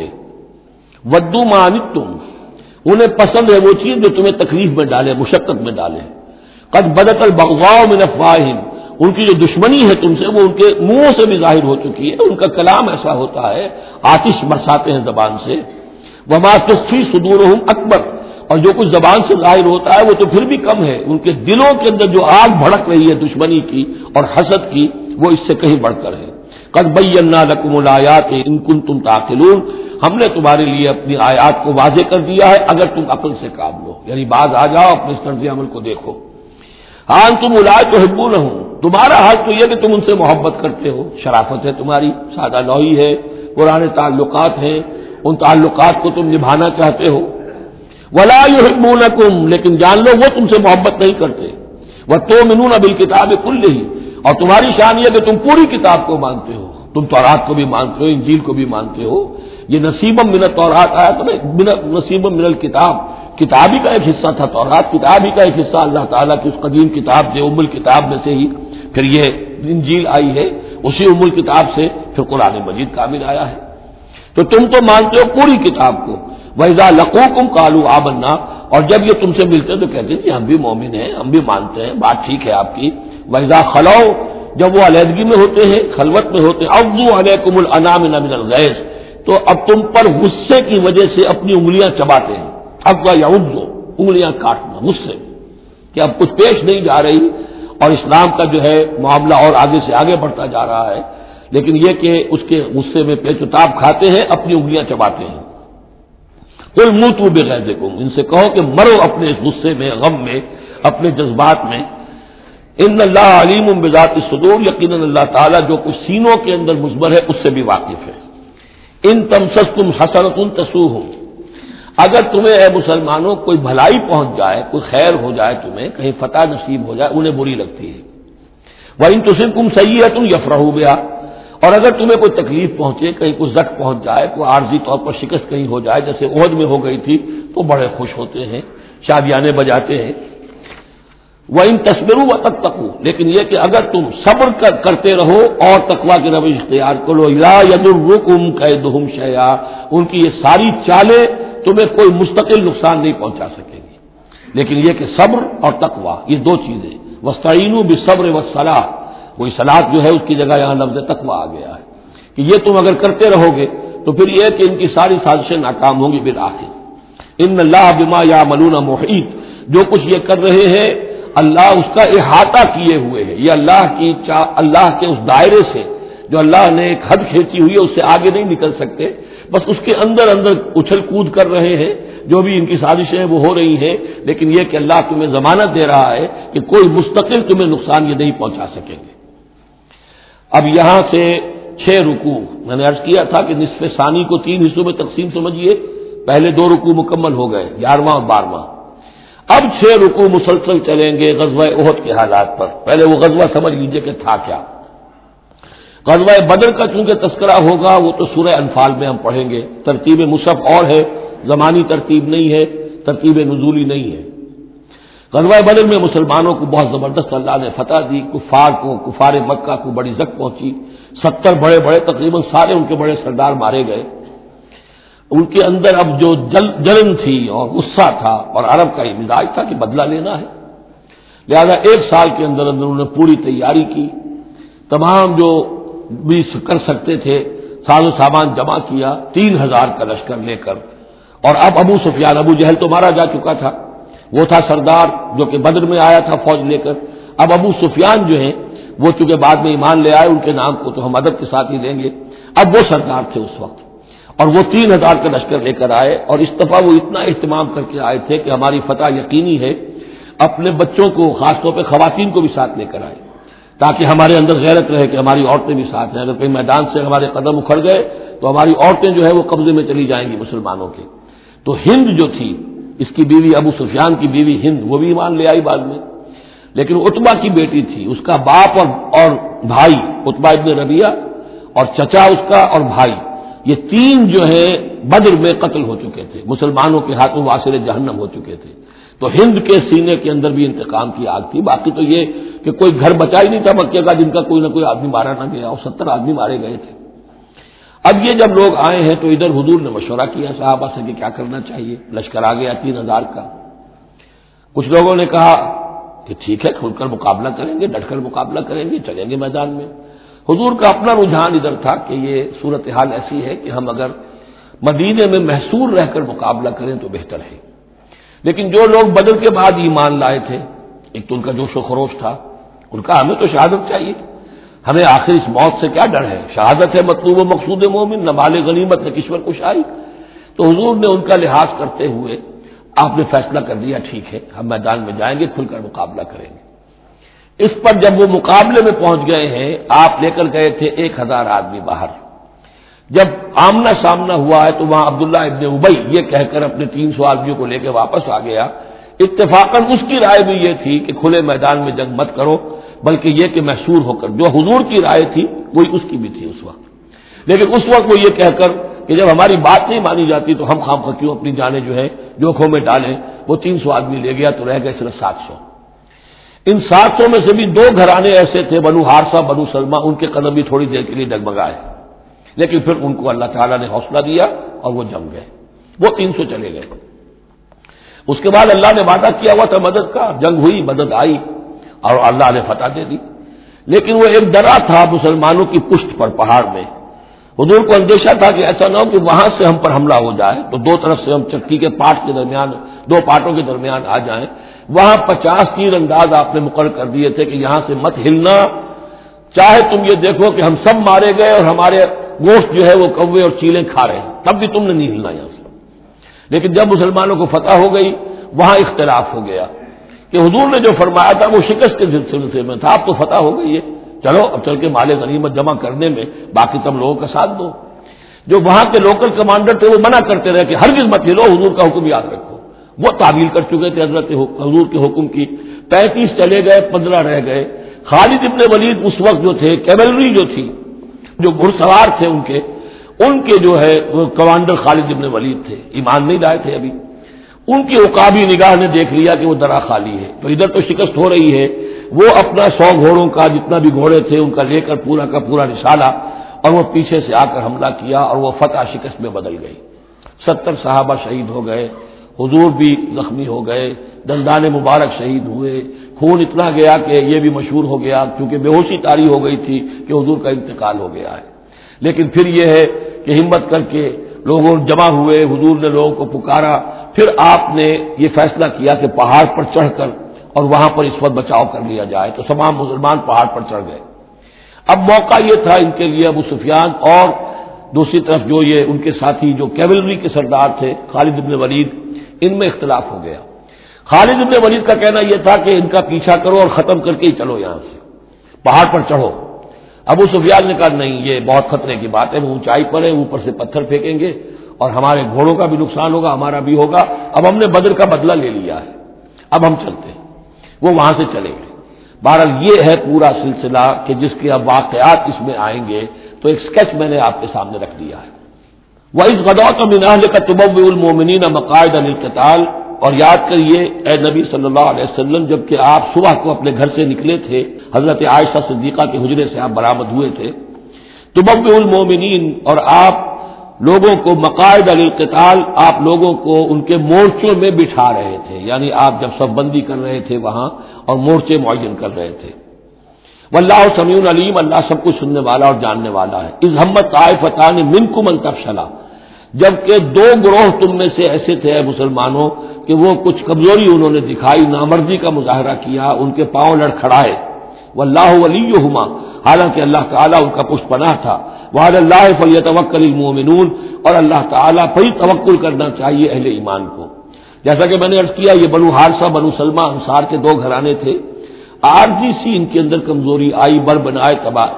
ودوا ما عنتم، انہیں پسند ہے وہ چیز جو تمہیں تکلیف میں ڈالے، مشقت میں ڈالے۔ قد بدت البغضاء من افواہہم، ان کی جو دشمنی ہے تم سے وہ ان کے منہوں سے بھی ظاہر ہو چکی ہے، ان کا کلام ایسا ہوتا ہے، آتش برساتے ہیں زبان سے۔ وما تخفی صدورہم اکبر، اور جو کچھ زبان سے ظاہر ہوتا ہے وہ تو پھر بھی کم ہے، ان کے دلوں کے اندر جو آگ بھڑک رہی ہے دشمنی کی اور حسد کی، وہ اس سے کہیں بڑھ کر ہے۔ قد بینا لکم الآیات ان کنتم تعقلون، ہم نے تمہارے لیے اپنی آیات کو واضح کر دیا ہے اگر تم عقل سے کام لو، یعنی باز آ جاؤ، اپنے اس طرز عمل کو دیکھو۔ ہاں تم اولئک تحبونہم، تمہارا حال تو یہ کہ تم ان سے محبت کرتے ہو، شرافت ہے تمہاری، سادہ لوحی ہے، پرانے تعلقات ہیں، ان تعلقات کو تم نبھانا چاہتے ہو۔ ولا یحبونکم، لیکن جان لو وہ تم سے محبت نہیں کرتے۔ وتؤمنون بالکتاب کلہ، اور تمہاری شان یہ کہ تم پوری کتاب کو مانتے ہو، تم تورات کو بھی مانتے ہو، انجیل کو بھی مانتے ہو۔ یہ نصیبا من التورات آیا تو نصیبا من الکتاب، کتاب ہی کا ایک حصہ تھا تورات، کتاب ہی کا ایک حصہ اللہ تعالیٰ کی اس قدیم کتاب سے، ام الکتاب میں سے ہی پھر یہ انجیل آئی ہے، اسی ام الکتاب سے پھر قرآن مجید کامل آیا ہے۔ تو تم تو مانتے ہو پوری کتاب کو۔ وَإِذَا لَقُوكُمْ قَالُوا آمَنَّا، اور جب یہ تم سے ملتے تو کہتے ہیں کہ ہم بھی مومن ہیں، ہم بھی مانتے ہیں، بات ٹھیک ہے آپ کی۔ وَإِذَا خَلَوْا، جب وہ علیحدگی میں ہوتے ہیں، خلوت میں ہوتے ہیں، عَضُّوا عَلَيْكُمُ الْأَنَامِلَ مِنَ الْغَيْظِ، تو اب تم پر غصے کی وجہ سے اپنی انگلیاں چباتے ہیں۔ عَضَّ يَعُضُّ، انگلیاں کاٹنا غصے کہ اب کچھ پیش نہیں جا رہی، اور اسلام کا جو ہے معاملہ اور آگے سے آگے بڑھتا جا رہا ہے، لیکن یہ کہ اس کے غصے میں پیچ و تاب کھاتے ہیں، اپنی انگلیاں چباتے ہیں۔ قل موتوا بغیظکم، ان سے کہو کہ مرو اپنے اس غصے میں، غم میں، اپنے جذبات میں۔ ان اللہ علیم بذات الصدور، یقیناً اللہ تعالیٰ جو کچھ سینوں کے اندر مضمر ہے اس سے بھی واقف ہے۔ ان تمسسکم حسنۃ تسؤہم، اگر تمہیں اے مسلمانوں کوئی بھلائی پہنچ جائے، کوئی خیر ہو جائے، تمہیں کہیں فتح نصیب ہو جائے، انہیں بری لگتی ہے۔ وَإِن تُصِبْكُمْ سَیِّئَةٌ یفرحوا بہا، اور اگر تمہیں کوئی تکلیف پہنچے، کہیں کوئی زخم پہنچ جائے، کوئی عارضی طور پر شکست کہیں ہو جائے، جیسے احد میں ہو گئی تھی، تو بڑے خوش ہوتے ہیں، شادیانے بجاتے ہیں۔ وَإِن تَصْبِرُوا وَتَتَّقُوا، لیکن یہ کہ اگر تم صبر کرتے رہو اور تقویٰ کی روش اختیار کرو، لَا يَضُرُّكُمْ كَيْدُهُمْ شَيْئًا، ان کی یہ ساری چالیں تمہیں کوئی مستقل نقصان نہیں پہنچا سکے گی، لیکن یہ کہ صبر اور تقویٰ یہ دو چیزیں۔ وَاسْتَعِینُوا بِالصَّبْرِ وَالصَّلَاةِ، وہی صلاۃ جو ہے اس کی جگہ یہاں لفظ تقویٰ آ گیا ہے کہ یہ تم اگر کرتے رہو گے تو پھر یہ کہ ان کی ساری سازشیں ناکام ہوں گی بالآخر۔ ان اللہ بما یعملون محیط، جو کچھ یہ کر رہے ہیں اللہ اس کا احاطہ کیے ہوئے ہے، یہ اللہ کے اس دائرے سے جو اللہ نے ایک حد کھینچی ہوئی ہے اس سے آگے نہیں نکل سکتے، بس اس کے اندر اندر اچھل کود کر رہے ہیں، جو بھی ان کی سازشیں ہیں وہ ہو رہی ہیں، لیکن یہ کہ اللہ تمہیں ضمانت دے رہا ہے کہ کوئی مستقل تمہیں نقصان یہ نہیں پہنچا سکیں گے۔ اب یہاں سے 6 رکوع میں نے عرض کیا تھا کہ نصف ثانی کو 3 حصوں میں تقسیم سمجھیے، پہلے 2 رکوع مکمل ہو گئے، 11واں اور 12واں۔ اب 6 رکوع مسلسل چلیں گے غزوہ احد کے حالات پر۔ پہلے وہ غزوہ سمجھ لیجئے کہ تھا کیا۔ غزوہ بدر کا چونکہ تذکرہ ہوگا وہ تو سورہ انفال میں ہم پڑھیں گے، ترتیب مصحف اور ہے، زمانی ترتیب نہیں ہے، ترتیب نزولی نہیں ہے۔ غزوہ بدر میں مسلمانوں کو بہت زبردست اللہ نے فتح دی، کفار مکہ کو بڑی زک پہنچی، 70 بڑے بڑے تقریباً سارے ان کے بڑے سردار مارے گئے۔ ان کے اندر اب جو جلن تھی اور غصہ تھا، اور عرب کا یہ مزاج تھا کہ بدلہ لینا ہے، لہذا 1 سال کے اندر انہوں نے پوری تیاری کی، تمام جو بھی کر سکتے تھے ساز و سامان جمع کیا، 3000 کا لشکر لے کر۔ اور اب ابو سفیان، ابو جہل تو مارا جا چکا تھا، وہ تھا سردار جو کہ بدر میں آیا تھا فوج لے کر۔ اب ابو سفیان جو ہیں وہ چونکہ بعد میں ایمان لے آئے، ان کے نام کو تو ہم ادب کے ساتھ ہی لیں گے، اب وہ سردار تھے اس وقت، اور وہ 3000 کا لشکر لے کر آئے، اور اس دفعہ وہ اتنا اہتمام کر کے آئے تھے کہ ہماری فتح یقینی ہے، اپنے بچوں کو خاص طور پہ خواتین کو بھی ساتھ لے کر آئے تاکہ ہمارے اندر غیرت رہے کہ ہماری عورتیں بھی ساتھ ہیں، اگر کہیں میدان سے ہمارے قدم اکھڑ گئے تو ہماری عورتیں جو ہے وہ قبضے میں چلی جائیں گی مسلمانوں کے۔ تو ہند جو تھی، اس کی بیوی ابو سفیان کی بیوی ہند، وہ بھی ایمان لے آئی بعد میں، لیکن عتبہ کی بیٹی تھی، اس کا باپ اور بھائی عتبہ ابن ربیعہ، اور چچا اس کا اور بھائی، یہ 3 جو ہیں بدر میں قتل ہو چکے تھے، مسلمانوں کے ہاتھوں واصل جہنم ہو چکے تھے۔ تو ہند کے سینے کے اندر بھی انتقام کی آگ تھی۔ باقی تو یہ کہ کوئی گھر بچا ہی نہیں تھا مکے کا جن کا کوئی نہ کوئی آدمی مارا نہ گیا، اور 70 آدمی مارے گئے تھے۔ اب یہ جب لوگ آئے ہیں تو ادھر حضور نے مشورہ کیا صحابہ سے کہ کیا کرنا چاہیے، لشکر آ گیا 3000 کا۔ کچھ لوگوں نے کہا کہ ٹھیک ہے، کھل کر مقابلہ کریں گے، ڈٹ کر مقابلہ کریں گے، چلیں گے میدان میں۔ حضور کا اپنا رجحان ادھر تھا کہ یہ صورتحال ایسی ہے کہ ہم اگر مدینے میں محصور رہ کر مقابلہ کریں تو بہتر ہے۔ لیکن جو لوگ بدر کے بعد ایمان لائے تھے، ایک تو ان کا جوش و خروش تھا، ان کا ہمیں تو شہادت چاہیے، ہمیں آخر اس موت سے کیا ڈر ہے، شہادت ہے مطلوب و مقصود مومن، نہ مال غنیمت نہ کشور کشائی۔ تو حضور نے ان کا لحاظ کرتے ہوئے آپ نے فیصلہ کر دیا ٹھیک ہے ہم میدان میں جائیں گے، کھل کر مقابلہ کریں گے۔ اس پر جب وہ مقابلے میں پہنچ گئے ہیں، آپ لے کر گئے تھے 1000 آدمی باہر، جب آمنا سامنا ہوا ہے تو وہاں عبداللہ ابن ابی یہ کہہ کر اپنے 300 آدمیوں کو لے کے واپس آ گیا۔ اتفاقاً اس کی رائے بھی یہ تھی کہ کھلے میدان میں جنگ مت کرو، بلکہ یہ کہ محصور ہو کر، جو حضور کی رائے تھی وہی اس کی بھی تھی اس وقت۔ لیکن اس وقت وہ یہ کہہ کر کہ جب ہماری بات نہیں مانی جاتی تو ہم خام کیوں اپنی جانیں جو ہے جوکھوں میں ڈالیں، وہ 300 آدمی لے گیا تو رہ گئے صرف 700۔ ان 700 میں سے بھی 2 گھرانے ایسے تھے، بنو حارثہ بنو سلمہ، ان کے قدم بھی تھوڑی دیر کے لیے ڈگمگائے، لیکن پھر ان کو اللہ تعالیٰ نے حوصلہ دیا اور وہ جم گئے، وہ 300 چلے گئے۔ اس کے بعد اللہ نے وعدہ کیا ہوا تھا مدد کا، جنگ ہوئی، مدد آئی اور اللہ نے فتح دے دی، لیکن وہ ایک ڈرا تھا مسلمانوں کی پشت پر پہاڑ میں۔ حضور کو اندیشہ تھا کہ ایسا نہ ہو کہ وہاں سے ہم پر حملہ ہو جائے تو 2 طرف سے ہم چکی کے پاٹ کے درمیان، 2 پاٹوں کے درمیان آ جائیں۔ وہاں 50 تیر انداز آپ نے مقرر کر دیے تھے کہ یہاں سے مت ہلنا، چاہے تم یہ دیکھو کہ ہم سب مارے گئے اور ہمارے گوشت جو ہے وہ کوے اور چیلیں کھا رہے ہیں، تب بھی تم نے نہیں ہلنا یہاں سے۔ لیکن جب مسلمانوں کو فتح ہو گئی وہاں اختلاف ہو گیا کہ حضور نے جو فرمایا تھا وہ شکست کے سلسلے میں تھا، اب تو فتح ہو گئی ہے، چلو اب چل کے مال غنیمت جمع کرنے میں باقی تم لوگوں کا ساتھ دو۔ جو وہاں کے لوکل کمانڈر تھے وہ منع کرتے رہے کہ ہرگز مت ہلو، حضور کا حکم یاد رکھو۔ وہ تعویل کر چکے تھے حضرت حضور کے حکم کی۔ 35 چلے گئے، 15 رہ گئے۔ خالد ابن ولید اس وقت جو تھے، کیولری جو تھی، جو گھڑ سوار تھے ان کے جو ہے وہ کمانڈر خالد ابن ولید تھے، ایمان نہیں لائے تھے ابھی۔ ان کی عقابی نگاہ نے دیکھ لیا کہ وہ درا خالی ہے، تو ادھر تو شکست ہو رہی ہے، وہ اپنا 100 گھوڑوں کا جتنا بھی گھوڑے تھے ان کا لے کر پورا کا پورا نشالہ، اور وہ پیچھے سے آ کر حملہ کیا اور وہ فتح شکست میں بدل گئی۔ 70 صحابہ شہید ہو گئے، حضور بھی زخمی ہو گئے، دندان مبارک شہید ہوئے، خون اتنا گیا کہ یہ بھی مشہور ہو گیا کیونکہ بے ہوشی طاری ہو گئی تھی کہ حضور کا انتقال ہو گیا ہے۔ لیکن پھر یہ ہے کہ ہمت کر کے لوگوں جمع ہوئے، حضور نے لوگوں کو پکارا، پھر آپ نے یہ فیصلہ کیا کہ پہاڑ پر چڑھ کر اور وہاں پر اس وقت بچاؤ کر لیا جائے، تو تمام مسلمان پہاڑ پر چڑھ گئے۔ اب موقع یہ تھا ان کے لیے ابو سفیان اور دوسری طرف جو یہ ان کے ساتھی جو کیولری کے سردار تھے خالد بن ولید، ان میں اختلاف ہو گیا۔ خالد بن ولید کا کہنا یہ تھا کہ ان کا پیچھا کرو اور ختم کر کے ہی چلو، یہاں سے پہاڑ پر چڑھو۔ ابو سفیان نے کہا نہیں، یہ بہت خطرے کی بات ہے، وہ اونچائی پر ہے، اوپر سے پتھر پھینکیں گے اور ہمارے گھوڑوں کا بھی نقصان ہوگا، ہمارا بھی ہوگا، اب ہم نے بدر کا بدلہ لے لیا ہے، اب ہم چلتے ہیں۔ وہ وہاں سے چلے گئے۔ بہرحال یہ ہے پورا سلسلہ کہ جس کے اب واقعات اس میں آئیں گے، تو ایک سکیچ میں نے آپ کے سامنے رکھ دیا ہے۔ وَإِذْ غَدَوْتَ مِنْ أَهْلِكَ تُبَوِّئُ الْمُؤْمِنِينَ مَقَاعِدَ لِلْقِتَالِ، اور یاد کریے اے نبی صلی اللہ علیہ وسلم، جبکہ آپ صبح کو اپنے گھر سے نکلے تھے، حضرت عائشہ صدیقہ کے حجرے سے آپ برآمد ہوئے تھے، تُبَوِّئُ الْمُؤْمِنِينَ، اور آپ لوگوں کو مقاعد للقتال، آپ لوگوں کو ان کے مورچوں میں بٹھا رہے تھے، یعنی آپ جب صف بندی کر رہے تھے وہاں اور مورچے معین کر رہے تھے۔ واللہ سمیع علیم، اللہ سب کچھ سننے والا اور جاننے والا ہے۔ اذ ہمت طائفتان منکم ان تفشلا، جبکہ دو گروہ تم میں سے ایسے تھے اے مسلمانوں کہ وہ کچھ کمزوری انہوں نے دکھائی، نامردی کا مظاہرہ کیا، ان کے پاؤں لڑکھڑائے۔ واللہ ولیہما، حالانکہ اللہ تعالیٰ ان کا پشت پناہ تھا۔ وعلی اللہ فلیتوکل المؤمنون، اور اللہ تعالیٰ پر ہی توکل کرنا چاہیے اہل ایمان کو۔ جیسا کہ میں نے عرض کیا، یہ بنو حارثہ بنو سلمہ انصار کے دو گھرانے تھے، عارضی سی ان کے اندر کمزوری آئی، بر بنائے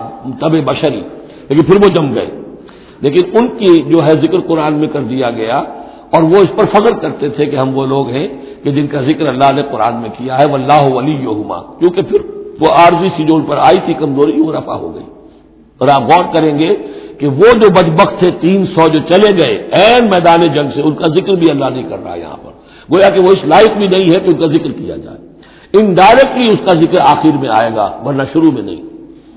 تب بشری، لیکن پھر وہ جم گئے۔ لیکن ان کی جو ہے ذکر قرآن میں کر دیا گیا، اور وہ اس پر فخر کرتے تھے کہ ہم وہ لوگ ہیں کہ جن کا ذکر اللہ نے قرآن میں کیا ہے، واللہ ولیہما، کیونکہ پھر وہ عارضی سی جو ان پر آئی تھی کمزوری، وہ رفع ہو گئی۔ اور آپ غور کریں گے کہ وہ جو بدبخت تھے 300 جو چلے گئے عین میدان جنگ سے، ان کا ذکر بھی اللہ نہیں کر رہا یہاں پر، گویا کہ وہ اس لائق بھی نہیں ہے کہ ان کا ذکر کیا جائے۔ انڈائریکٹلی اس کا ذکر آخر میں آئے گا، ورنہ شروع میں نہیں۔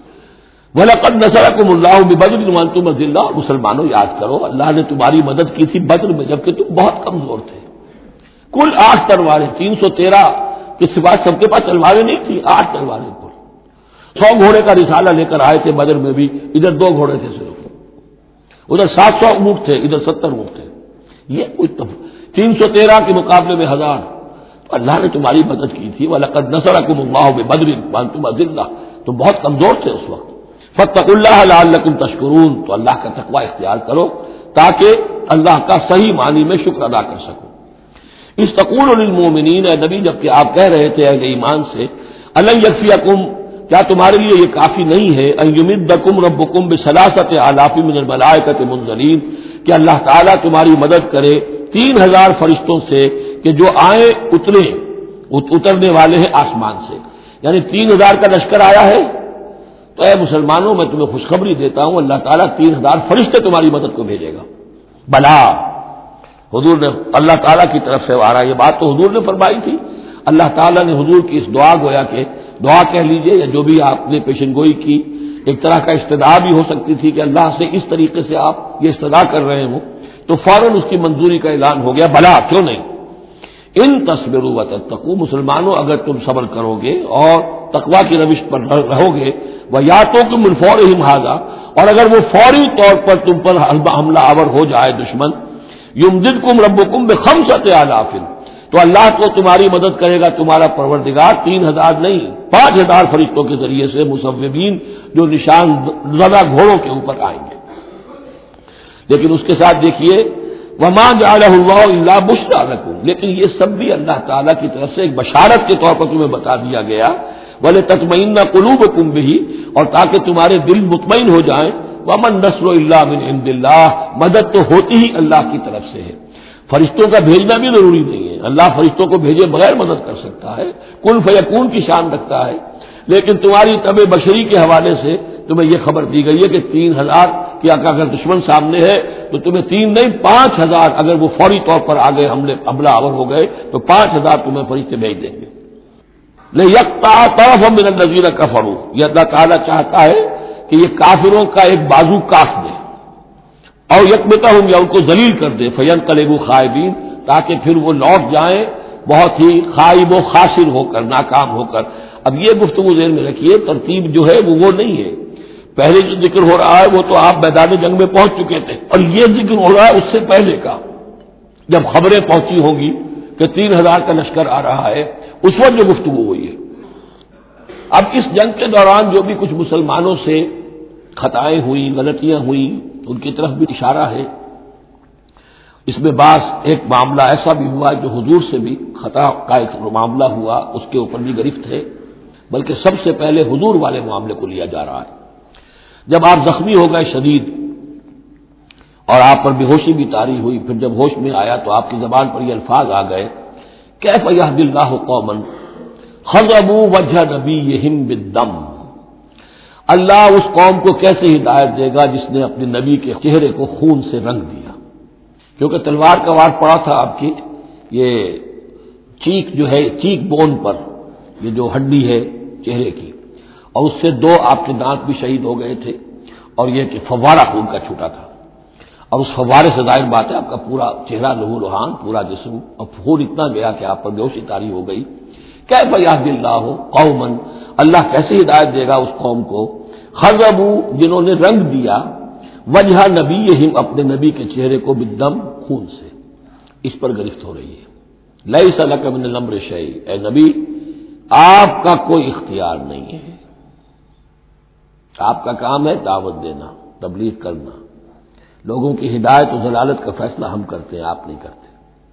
وَلَقَدْ نَصَرَكُمُ اللَّهُ بِبَدْرٍ وَأَنْتُمْ أَذِلَّةٌ، مسلمانوں یاد کرو اللہ نے تمہاری مدد کی تھی بدر میں جبکہ تم بہت کمزور تھے۔ کل 8 تلواریں، 313 کے سوا سب کے پاس تلواریں نہیں تھی، 8 تلواریں کل۔ 100 گھوڑے کا رسالہ لے کر آئے تھے بدر میں بھی، ادھر 2 گھوڑے تھے صرف، ادھر 700 اونٹ تھے، ادھر 70 اونٹ تھے۔ یہ کوئی 313 کے مقابلے میں 1000، اللہ نے تمہاری مدد کی تھی۔ وَلَقَدْ نَصَرَكُمُ اللَّهُ بِبَدْرٍ وَأَنْتُمْ أَذِلَّةٌ، تم بہت کمزور تھے اس وقت۔ فَاتَّقُوا اللَّهَ لَعَلَّكُمْ تَشْكُرُونَ، تو اللہ کا تقوی اختیار کرو تاکہ اللہ کا صحیح معنی میں شکر ادا کر سکو۔ اس تقول للمؤمنین، اے نبی جبکہ آپ کہہ رہے تھے اہل ایمان سے، أَلَنْ يَكْفِيَكُمْ، کیا تمہارے لیے یہ کافی نہیں ہے، أَنْ يُمِدَّكُمْ رَبُّكُمْ بِثَلَاثَةِ آلَافٍ مِّنَ الْمَلَائِكَةِ مُنزَلِينَ، کہ اللہ تعالیٰ تمہاری مدد کرے 3000 فرشتوں سے کہ جو آئیں اترنے والے ہیں آسمان سے، یعنی 3000 کا لشکر آیا ہے۔ تو اے مسلمانوں میں تمہیں خوشخبری دیتا ہوں، اللہ تعالیٰ 3000 فرشتے تمہاری مدد کو بھیجے گا۔ بلا، حضور نے اللہ تعالیٰ کی طرف سے آ رہا، یہ بات تو حضور نے فرمائی تھی، اللہ تعالیٰ نے حضور کی اس دعا، گویا کہ دعا کہہ لیجئے یا جو بھی آپ نے پیشن گوئی کی، ایک طرح کا استدعا بھی ہو سکتی تھی کہ اللہ سے اس طریقے سے آپ یہ استدعا کر رہے ہوں، تو فوراً اس کی منظوری کا اعلان ہو گیا، بلا کیوں نہیں۔ ان تصبروا وتتقوا، مسلمانوں اگر تم صبر کرو گے اور تقوی کی روش پر رہو گے، وَيَأْتُوكُم مِّن فَوْرِهِمْ هَٰذَا، اور اگر وہ فوری طور پر تم پر حملہ آور ہو جائے دشمن، يُمْدِدْكُمْ رَبُّكُمْ بِخَمْسَةِ آلَافٍ، تو اللہ کو تمہاری مدد کرے گا تمہارا پروردگار 3000 نہیں 5000 فرشتوں کے ذریعے سے، مصوبین جو نشان زدہ گھوڑوں کے اوپر آئیں گے۔ لیکن اس کے ساتھ دیکھیے وَمَا جَعَلَهُ اللَّهُ إِلَّا بُشْرَىٰ لَكُمْ، لیکن یہ سب بھی اللہ تعالیٰ کی طرف سے ایک بشارت کے طور پر تمہیں بتا دیا گیا، وَلِتَطْمَئِنَّ قُلُوبُكُمْ بِهِ، اور تاکہ تمہارے دل مطمئن ہو جائیں، وَمَا النَّصْرُ إِلَّا مِنْ عِندِ اللَّهِ، مدد تو ہوتی ہی اللہ کی طرف سے ہے، فرشتوں کا بھیجنا بھی ضروری نہیں ہے، اللہ فرشتوں کو بھیجے بغیر مدد کر سکتا ہے، کن فیکون کی شان رکھتا ہے، لیکن تمہاری طبع بشری کے حوالے سے تمہیں یہ خبر دی گئی ہے کہ 3000 کی اگر دشمن سامنے ہے تو تمہیں 3 نہیں 5000، اگر وہ فوری طور پر آگے حملہ آور ہو گئے تو 5000 تمہیں فرشتے بھیج دیں گے۔ لِيَقْطَعَ طَرَفًا مِّنَ الَّذِينَ كَفَرُوا، یہ اللہ تعالیٰ چاہتا ہے کہ یہ کافروں کا ایک بازو کاٹ دے، اور یکبتہم، یا ان کو ذلیل کر دے، فَيَنْقَلِبُوا خَائِبِينَ، تاکہ پھر وہ لوٹ جائیں بہت ہی خائب و خاسر ہو کر، ناکام ہو کر۔ اب یہ گفتگو ذہن میں رکھیے، ترتیب جو ہے وہ نہیں ہے، پہلے جو ذکر ہو رہا ہے وہ تو آپ میدان جنگ میں پہنچ چکے تھے، اور یہ ذکر ہو رہا ہے اس سے پہلے کا، جب خبریں پہنچی ہوں گی کہ 3000 کا لشکر آ رہا ہے، اس وقت جو گفتگو ہوئی ہے۔ اب اس جنگ کے دوران جو بھی کچھ مسلمانوں سے خطائیں ہوئی، غلطیاں ہوئی، ان کی طرف بھی اشارہ ہے۔ اس میں بعض ایک معاملہ ایسا بھی ہوا جو حضور سے بھی خطا کا ایک معاملہ ہوا، اس کے اوپر بھی گرفت ہے، بلکہ سب سے پہلے حضور والے معاملے کو لیا جا رہا ہے۔ جب آپ زخمی ہو گئے شدید اور آپ پر بے ہوشی بھی طاری ہوئی، پھر جب ہوش میں آیا تو آپ کی زبان پر یہ الفاظ آ گئے، کیف یہدی اللہ قوما خضبوا وجہ نبیہم بالدم، اللہ اس قوم کو کیسے ہدایت دے گا جس نے اپنے نبی کے چہرے کو خون سے رنگ دیا، کیونکہ تلوار کا وار پڑا تھا آپ کی یہ چیک جو ہے، چیک بون پر، یہ جو ہڈی ہے چہرے کی، اور اس سے دو آپ کے دانت بھی شہید ہو گئے تھے، اور یہ کہ فوارہ خون کا چھوٹا تھا، اور اس فوارے سے ظاہر بات ہے آپ کا پورا چہرہ لہو لہان، پورا جسم، اور خون اتنا گیا کہ آپ پر بےہوشی طاری ہو گئی۔ کیف یہدی اللہ قوما، اللہ کیسے ہدایت دے گا اس قوم کو، خضبوا جنہوں نے رنگ دیا، وجہ نبیہم اپنے نبی کے چہرے کو بالدم خون سے، اس پر گرفت ہو رہی ہے۔ لیس لک من الامر شیء، اے نبی آپ کا کوئی اختیار نہیں ہے، آپ کا کام ہے دعوت دینا، تبلیغ کرنا، لوگوں کی ہدایت و ضلالت کا فیصلہ ہم کرتے ہیں، آپ نہیں کرتے۔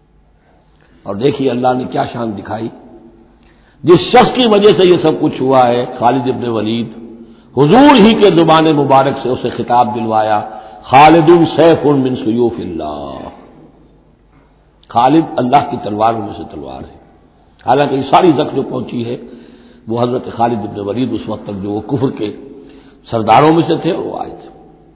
اور دیکھیے اللہ نے کیا شان دکھائی، جس شخص کی وجہ سے یہ سب کچھ ہوا ہے، خالد ابن ولید، حضور ہی کے زبان مبارک سے اسے خطاب دلوایا، خالد سیف من سیوف اللہ، خالد اللہ کی تلواروں میں سے تلوار ہے۔ حالانکہ یہ ساری زخم جو پہنچی ہے وہ حضرت خالد ابن ولید اس وقت تک جو وہ کفر کے سرداروں میں سے تھے وہ آئے تھے۔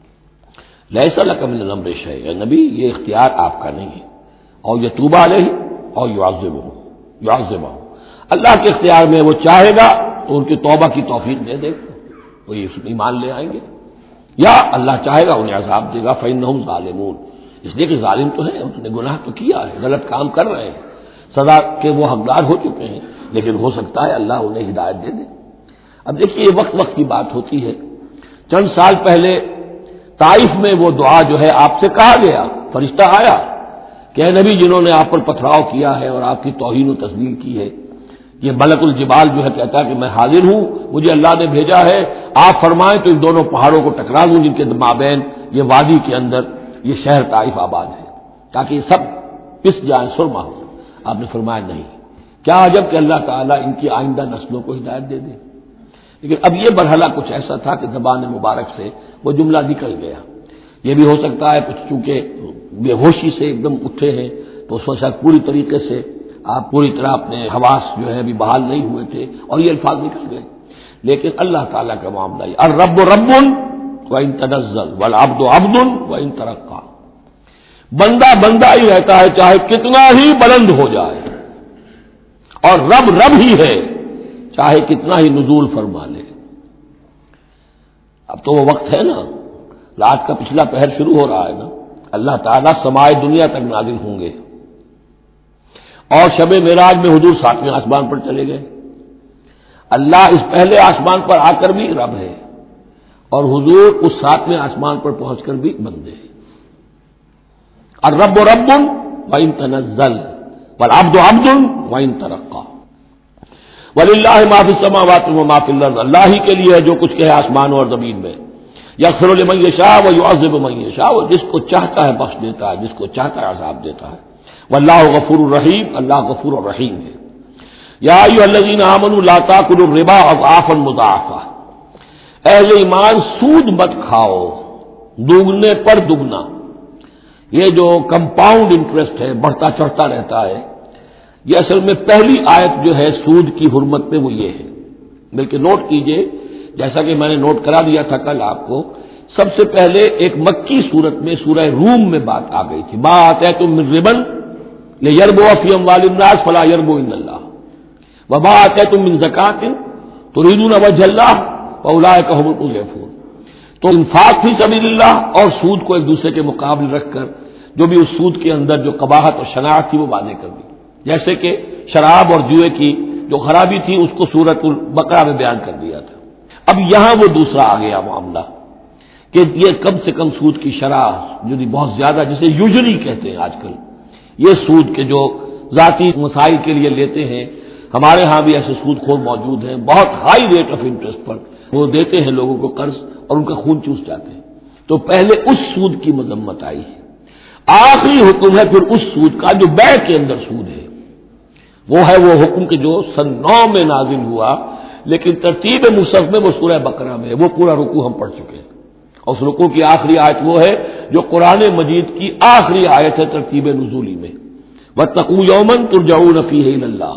لیس لک من الامر شیء، اے نبی یہ اختیار آپ کا نہیں ہے، اور یتوب علیہ اور یعذبہ، اللہ کے اختیار میں، وہ چاہے گا تو ان کی توبہ کی توفیق دے دے گا، وہ یہ ایمان لے آئیں گے، یا اللہ چاہے گا انہیں عذاب دے گا، فإنہم ظالمون، اس لیے کہ ظالم تو ہے، انہوں نے گناہ تو کیا ہے، غلط کام کر رہے ہیں، سزا کے وہ حقدار ہو چکے ہیں، لیکن ہو سکتا ہے اللہ انہیں ہدایت دے دے۔ اب دیکھیے یہ وقت وقت کی بات ہوتی ہے، چند سال پہلے طائف میں وہ دعا جو ہے آپ سے کہا گیا، فرشتہ آیا کہ اے نبی جنہوں نے آپ پر پتھراؤ کیا ہے اور آپ کی توہین و تذلیل کی ہے، یہ ملک الجبال جو ہے کہتا ہے کہ میں حاضر ہوں، مجھے اللہ نے بھیجا ہے، آپ فرمائیں تو ان دونوں پہاڑوں کو ٹکرا دوں جن کے مابین یہ وادی کے اندر یہ شہر طائف آباد ہے، تاکہ یہ سب پس جائیں، سرما ہو۔ آپ نے فرمایا نہیں، کیا عجب کہ اللہ تعالیٰ ان کی آئندہ نسلوں کو ہدایت دے دے۔ لیکن اب یہ مرحلہ کچھ ایسا تھا کہ زبان مبارک سے وہ جملہ نکل گیا۔ یہ بھی ہو سکتا ہے کچھ چونکہ بے ہوشی سے ایک دم اٹھے ہیں تو اس وقت شاید پوری طریقے سے آپ پوری طرح اپنے حواس جو ہے ابھی بحال نہیں ہوئے تھے اور یہ الفاظ نکل گئے۔ لیکن اللہ تعالیٰ کا معاملہ یہ الرب رب وان تنزل والعبد عبد وان ترقى، بندہ بندہ ہی رہتا ہے چاہے کتنا ہی بلند ہو جائے، اور رب رب ہی ہے چاہے کتنا ہی نزول فرما لے۔ اب تو وہ وقت ہے نا، رات کا پچھلا پہر شروع ہو رہا ہے نا، اللہ تعالیٰ سمائے دنیا تک نازل ہوں گے، اور شب معراج میں حضور 7ویں آسمان پر چلے گئے۔ اللہ اس پہلے آسمان پر آ کر بھی رب ہے، اور حضور اس 7ویں آسمان پر پہنچ کر بھی بندے ہیں۔ الرب رب وان تنزل والعبد عبد وان ترقى وللہ ما فی السماوات وما فی الارض، اللہ ہی کے لیے ہے جو کچھ کہ ہے آسمانوں اور زمین میں، یغفر لمن یشاء ویعذب من یشاء، وہ جس کو چاہتا ہے بخش دیتا ہے، جس کو چاہتا ہے عذاب دیتا ہے۔ واللہ غفور الرحیم، اللہ غفور الرحیم ہے۔ یا ایھا الذین آمنوا لا تاکلوا الربا اضعافا مضاعفہ، اہل ایمان سود مت کھاؤ دوگنے پر دگنا۔ یہ جو کمپاؤنڈ انٹرسٹ ہے، بڑھتا چڑھتا رہتا ہے، یہ اصل میں پہلی آیت جو ہے سود کی حرمت میں وہ یہ ہے۔ بلکہ نوٹ کیجئے، جیسا کہ میں نے نوٹ کرا دیا تھا کل آپ کو، سب سے پہلے ایک مکی صورت میں سورہ روم میں بات آ گئی تھی، ما آتیتم من ربا لیربو فی اموال الناس فلا یربو عند اللہ وما آتیتم من زکاۃ تریدون وجہ اللہ فاولئک هم المضعفون۔ تو انفاق فی سبیل اللہ اور سود کو ایک دوسرے کے مقابل رکھ کر جو بھی اس سود کے اندر جو قباحت اور شناعت تھی وہ واضح کر دی، جیسے کہ شراب اور جوئے کی جو خرابی تھی اس کو سورۃ البقرہ میں بیان کر دیا تھا۔ اب یہاں وہ دوسرا آ گیا معاملہ کہ یہ کم سے کم سود کی شرح جو بہت زیادہ، جسے یوزلی کہتے ہیں آج کل، یہ سود کے جو ذاتی مسائل کے لیے لیتے ہیں، ہمارے ہاں بھی ایسے سود خور موجود ہیں، بہت ہائی ریٹ آف انٹرسٹ پر وہ دیتے ہیں لوگوں کو قرض اور ان کا خون چوس جاتے ہیں۔ تو پہلے اس سود کی مذمت آئی ہے. آخری حکم ہے پھر اس سود کا جو بیع کے اندر سود ہے. وہ ہے وہ حکم کہ جو سن 9 میں نازل ہوا، لیکن ترتیب مصحف میں وہ سورہ بقرہ میں ہے. وہ پورا رکوع ہم پڑھ چکے ہیں، اور اس رکوع کی آخری آیت وہ ہے جو قرآن مجید کی آخری آیت ہے ترتیب نزولی میں، واتقوا یوما ترجعون فیہ الی اللہ.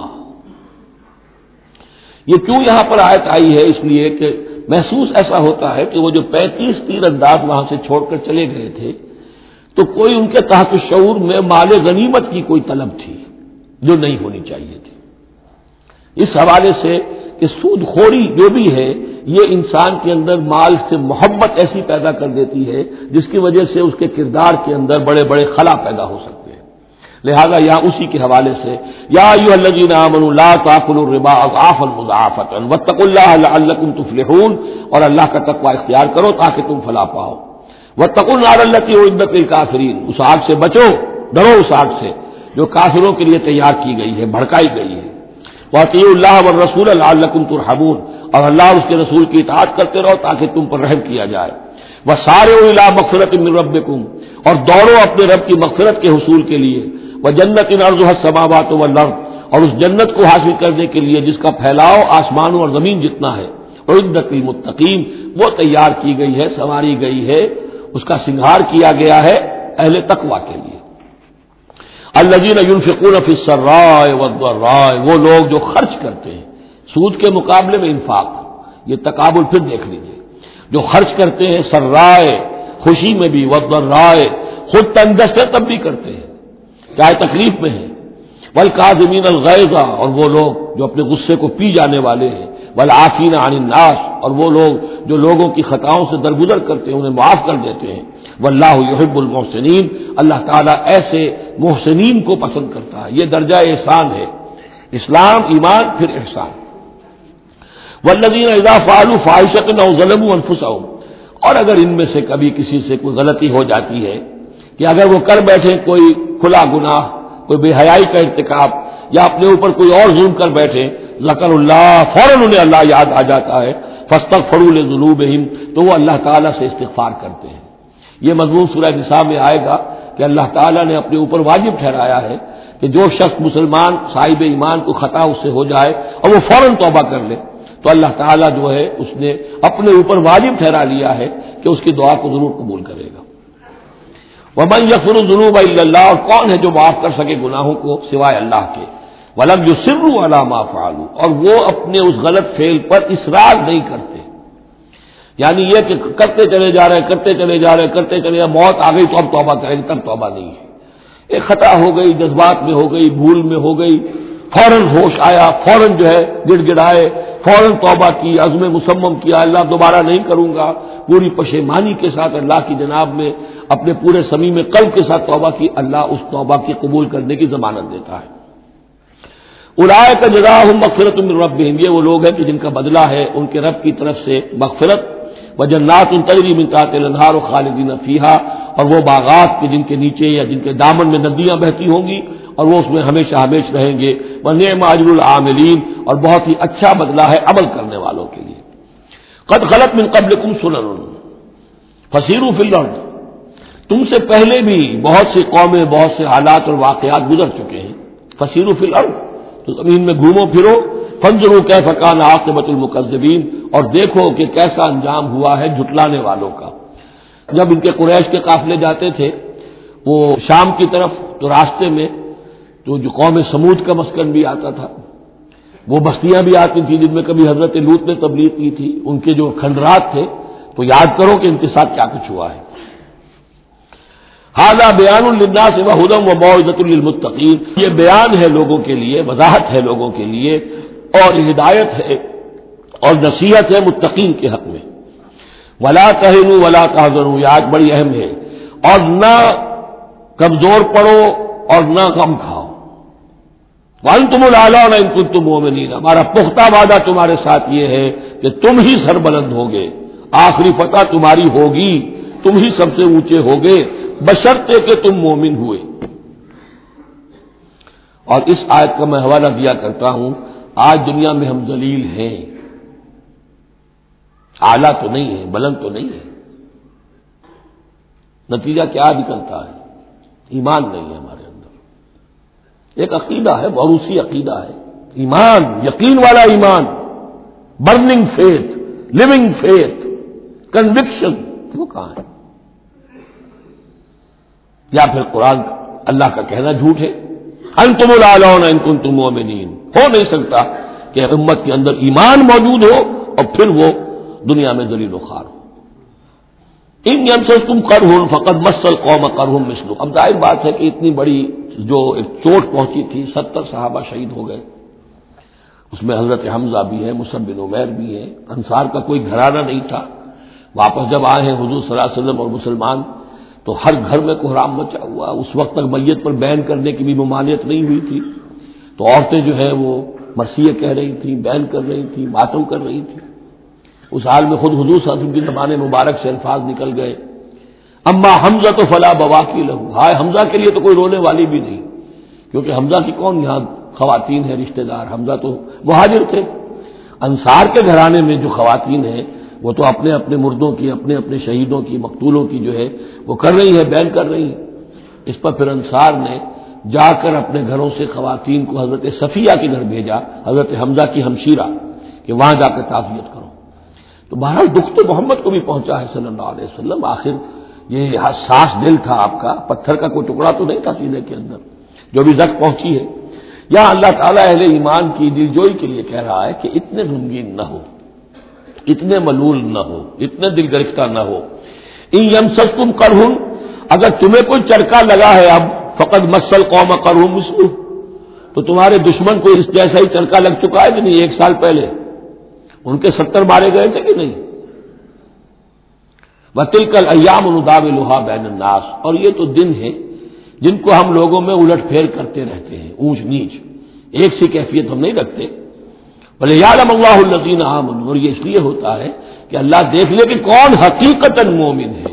یہ کیوں یہاں پر آیت آئی ہے؟ اس لیے کہ محسوس ایسا ہوتا ہے کہ وہ جو 35 تیر انداز وہاں سے چھوڑ کر چلے گئے تھے تو کوئی ان کے تحت شعور میں مال غنیمت کی کوئی طلب تھی جو نہیں ہونی چاہیے تھی. اس حوالے سے کہ سود خوری جو بھی ہے یہ انسان کے اندر مال سے محبت ایسی پیدا کر دیتی ہے جس کی وجہ سے اس کے کردار کے اندر بڑے بڑے خلا پیدا ہو سکتے ہیں. لہذا یہاں اسی کے حوالے سے یا ایھا الذین آمنوا لا تاکلوا الربا اضعافا مضاعفۃ واتقوا اللہ لعلکم تفلحون، اور اللہ کا تقوی اختیار کرو تاکہ تم فلاح پاؤ. واتقوا النار التی اعدت للکافرین، اس آگ سے بچو، ڈرو اس آگ سے جو کافروں کے لیے تیار کی گئی ہے، بھڑکائی گئی ہے. واطیعوا اللہ والرسول لعلکم ترحمون، اور اللہ اور اس کے رسول کی اطاعت کرتے رہو تاکہ تم پر رحم کیا جائے. وسارعوا الی مغفرۃ من ربکم، اور دوڑو اپنے رب کی مغفرت کے حصول کے لیے. وجنت عرضها السماوات والارض، اور اس جنت کو حاصل کرنے کے لیے جس کا پھیلاؤ آسمانوں اور زمین جتنا ہے. اعدت للمتقین، وہ تیار کی گئی ہے، سنواری گئی ہے، اس کا سنگھار کیا گیا ہے اہل تقوی کے لیے. الذین ينفقون فی السراء والضراء، وہ لوگ جو خرچ کرتے ہیں سود کے مقابلے میں انفاق، یہ تقابل پھر دیکھ لیجیے، جو خرچ کرتے ہیں سرائے خوشی میں بھی، والضراء خود تنگست ہے تب بھی کرتے ہیں چاہے تکلیف میں ہیں. والکاظمین الغیظ، اور وہ لوگ جو اپنے غصے کو پی جانے والے ہیں. والعافین عن الناس، اور وہ لوگ جو لوگوں کی خطاؤں سے درگزر کرتے ہیں انہیں معاف کر دیتے ہیں. واللہ یحب المحسنین، اللہ تعالیٰ ایسے محسنین کو پسند کرتا ہے. یہ درجہ احسان ہے، اسلام، ایمان، پھر احسان. والذین اذا فعلوا فاحشۃ او ظلموا انفسهم، اور اگر ان میں سے کبھی کسی سے کوئی غلطی ہو جاتی ہے کہ اگر وہ کر بیٹھے کوئی کھلا گناہ، کوئی بے حیائی کا ارتکاب، یا اپنے اوپر کوئی اور ظلم کر بیٹھے، ذکر اللہ، فوراً انہیں اللہ یاد آ جاتا ہے. فاستغفروا لذنوبہم، تو وہ اللہ تعالیٰ سے استغفار کرتے ہیں. یہ مضمون سورہ نساء میں آئے گا کہ اللہ تعالیٰ نے اپنے اوپر واجب ٹھہرایا ہے کہ جو شخص مسلمان صاحب ایمان کو خطا اس سے ہو جائے اور وہ فوراً توبہ کر لے تو اللہ تعالیٰ جو ہے اس نے اپنے اوپر واجب ٹھہرا لیا ہے کہ اس کی دعا کو ضرور قبول کرے گا. وَمَن يَغْفِرُ الذُّنُوبَ إِلَّا اللَّهُ، اور کون ہے جو معاف کر سکے گناہوں کو سوائے اللہ کے. وَلَمْ يُصِرُّوا عَلَىٰ مَا فَعَلُوا، اور وہ اپنے اس غلط فعل پر اصرار نہیں کرتے، یعنی یہ کہ کرتے چلے جا رہے کرتے چلے جا رہے کرتے چلے جا، موت آ گئی تو اب توبہ کریں گے، تب توبہ نہیں ہے. ایک خطا ہو گئی، جذبات میں ہو گئی، بھول میں ہو گئی، فوراً ہوش آیا، فوراً جو ہے گڑ گڑائے، فوراً توبہ کی، عزم مصمم کیا اللہ دوبارہ نہیں کروں گا، پوری پشیمانی کے ساتھ اللہ کی جناب میں اپنے پورے صمیم قلب کے ساتھ توبہ کی، اللہ اس توبہ کی قبول کرنے کی ضمانت دیتا ہے. اولئک جزاؤہم مغفرۃ من ربہم، یہ وہ لوگ ہیں کہ جن کا بدلہ ہے ان کے رب کی طرف سے مغفرت. وجنات تجری من تحتها الانہار خالدین فیہا، اور وہ باغات کے جن کے نیچے یا جن کے دامن میں ندیاں بہتی ہوں گی اور وہ اس میں ہمیشہ ہمیشہ رہیں گے. ونعم اجر العاملین، اور بہت ہی اچھا بدلہ ہے عمل کرنے والوں کے لیے. قد خلت من قبلکم سنن فسیروا فی الارض، تم سے پہلے بھی بہت سی قومیں، بہت سے حالات اور واقعات گزر چکے ہیں. فسیروا فی الارض، تو زمین میں گھومو پھرو. فانظروا کیف کان عاقبۃ المکذبین، اور دیکھو کہ کیسا انجام ہوا ہے جھٹلانے والوں کا. جب ان کے قریش کے قافلے جاتے تھے وہ شام کی طرف تو راستے میں تو جو قوم سمود کا مسکن بھی آتا تھا، وہ بستیاں بھی آتی تھیں جن میں کبھی حضرت لوط نے تبلیغ کی تھی، ان کے جو کھنڈرات تھے. تو یاد کرو کہ ان کے ساتھ کیا کچھ ہوا ہے. ھذا بیان للناس وھدی وموعظۃ للمتقین، یہ بیان ہے لوگوں کے لیے، وضاحت ہے لوگوں کے لیے، اور ہدایت ہے اور نصیحت ہے متقین کے حق میں. ولا تہنوا ولا تحزنوا، یہ آج بڑی اہم ہے، اور نہ کمزور پڑو اور نہ غم کھاؤ. وانتم الاعلون ان کنتم مؤمنین، ہمارا پختہ وعدہ تمہارے ساتھ یہ ہے کہ تم ہی سربلند ہوگے، آخری فتح تمہاری ہوگی، تم ہی سب سے اونچے ہوگے بشرطے کہ تم مومن ہوئے. اور اس آیت کا میں حوالہ دیا کرتا ہوں، آج دنیا میں ہم ذلیل ہیں، اعلیٰ تو نہیں ہے، بلند تو نہیں ہے. نتیجہ کیا نکلتا ہے؟ ایمان نہیں ہے ہمارے اندر. ایک عقیدہ ہے، موروثی عقیدہ ہے، ایمان، یقین والا ایمان، burning faith, living faith, conviction, وہ کہاں ہے؟ یا پھر قرآن اللہ کا کہنا جھوٹ ہے، انتم الاعلون ان کنتم مؤمنین. ہو نہیں سکتا کہ امت کے اندر ایمان موجود ہو اور پھر وہ دنیا میں ذلیل و خوار ہو. ان یمسسکم قرح فقد مس القوم قرح مثلہ. اب ظاہر بات ہے کہ اتنی بڑی جو ایک چوٹ پہنچی تھی، 70 صحابہ شہید ہو گئے، اس میں حضرت حمزہ بھی ہے، مصعب بن عمیر بھی ہے. انصار کا کوئی گھرانہ نہیں تھا. واپس جب آئے ہیں حضور صلی اللہ علیہ وسلم اور مسلمان تو ہر گھر میں کوحرام مچا ہوا. اس وقت تک میت پر بیان کرنے کی بھی ممانعت نہیں ہوئی تھی، تو عورتیں جو ہے وہ مرثیے کہہ رہی تھیں، بیان کر رہی تھیں، ماتم کر رہی تھیں. اس حال میں خود حضور صلی اللہ علیہ وسلم کی زبان مبارک سے الفاظ نکل گئے، اما حمزہ تو فلا بواکی لہو. ہائے حمزہ کے لیے تو کوئی رونے والی بھی نہیں، کیونکہ حمزہ کی کون یہاں خواتین ہیں رشتہ دار؟ حمزہ تو مہاجر تھے. انصار کے گھرانے میں جو خواتین ہیں وہ تو اپنے اپنے مردوں کی، اپنے اپنے شہیدوں کی، مقتولوں کی جو ہے وہ کر رہی ہے، بیان کر رہی ہیں. اس پر پھر انصار نے جا کر اپنے گھروں سے خواتین کو حضرت صفیہ کے گھر بھیجا، حضرت حمزہ کی ہمشیرہ، کہ وہاں جا کر تعزیت کرو. تو بہرحال دکھ تو محمد کو بھی پہنچا ہے صلی اللہ علیہ وسلم. آخر یہ حساس دل تھا آپ کا، پتھر کا کوئی ٹکڑا تو نہیں تھا سینے کے اندر جو بھی زخم پہنچی ہے. یا اللہ تعالیٰ اہل ایمان کی دلجوئی کے لیے کہہ رہا ہے کہ اتنے غمگین نہ ہو، اتنے ملول نہ ہو، اتنے دل گرفتہ نہ ہو. ان یمسسکم قرح، اگر تمہیں کوئی چرکا لگا ہے اب، فقد مس القوم قرح مثلہ، تو تمہارے دشمن کو اس جیسا ہی چرکا لگ چکا ہے کہ نہیں؟ 1 سال پہلے ان کے 70 مارے گئے تھے کہ نہیں؟ وَتِلْكَ الْأَيَّامُ نُدَاوِلُهَا بَيْنَ النَّاسِ. اور یہ تو دن ہیں جن کو ہم لوگوں میں الٹ پھیر کرتے رہتے ہیں، اونچ نیچ، ایک سی کیفیت ہم نہیں رکھتے. وَلِيَعْلَمَ اللَّهُ الَّذِينَ آمَنُوا. اور یہ اس لیے ہوتا ہے کہ اللہ دیکھ لے کہ کون حقیقتاً مومن ہے.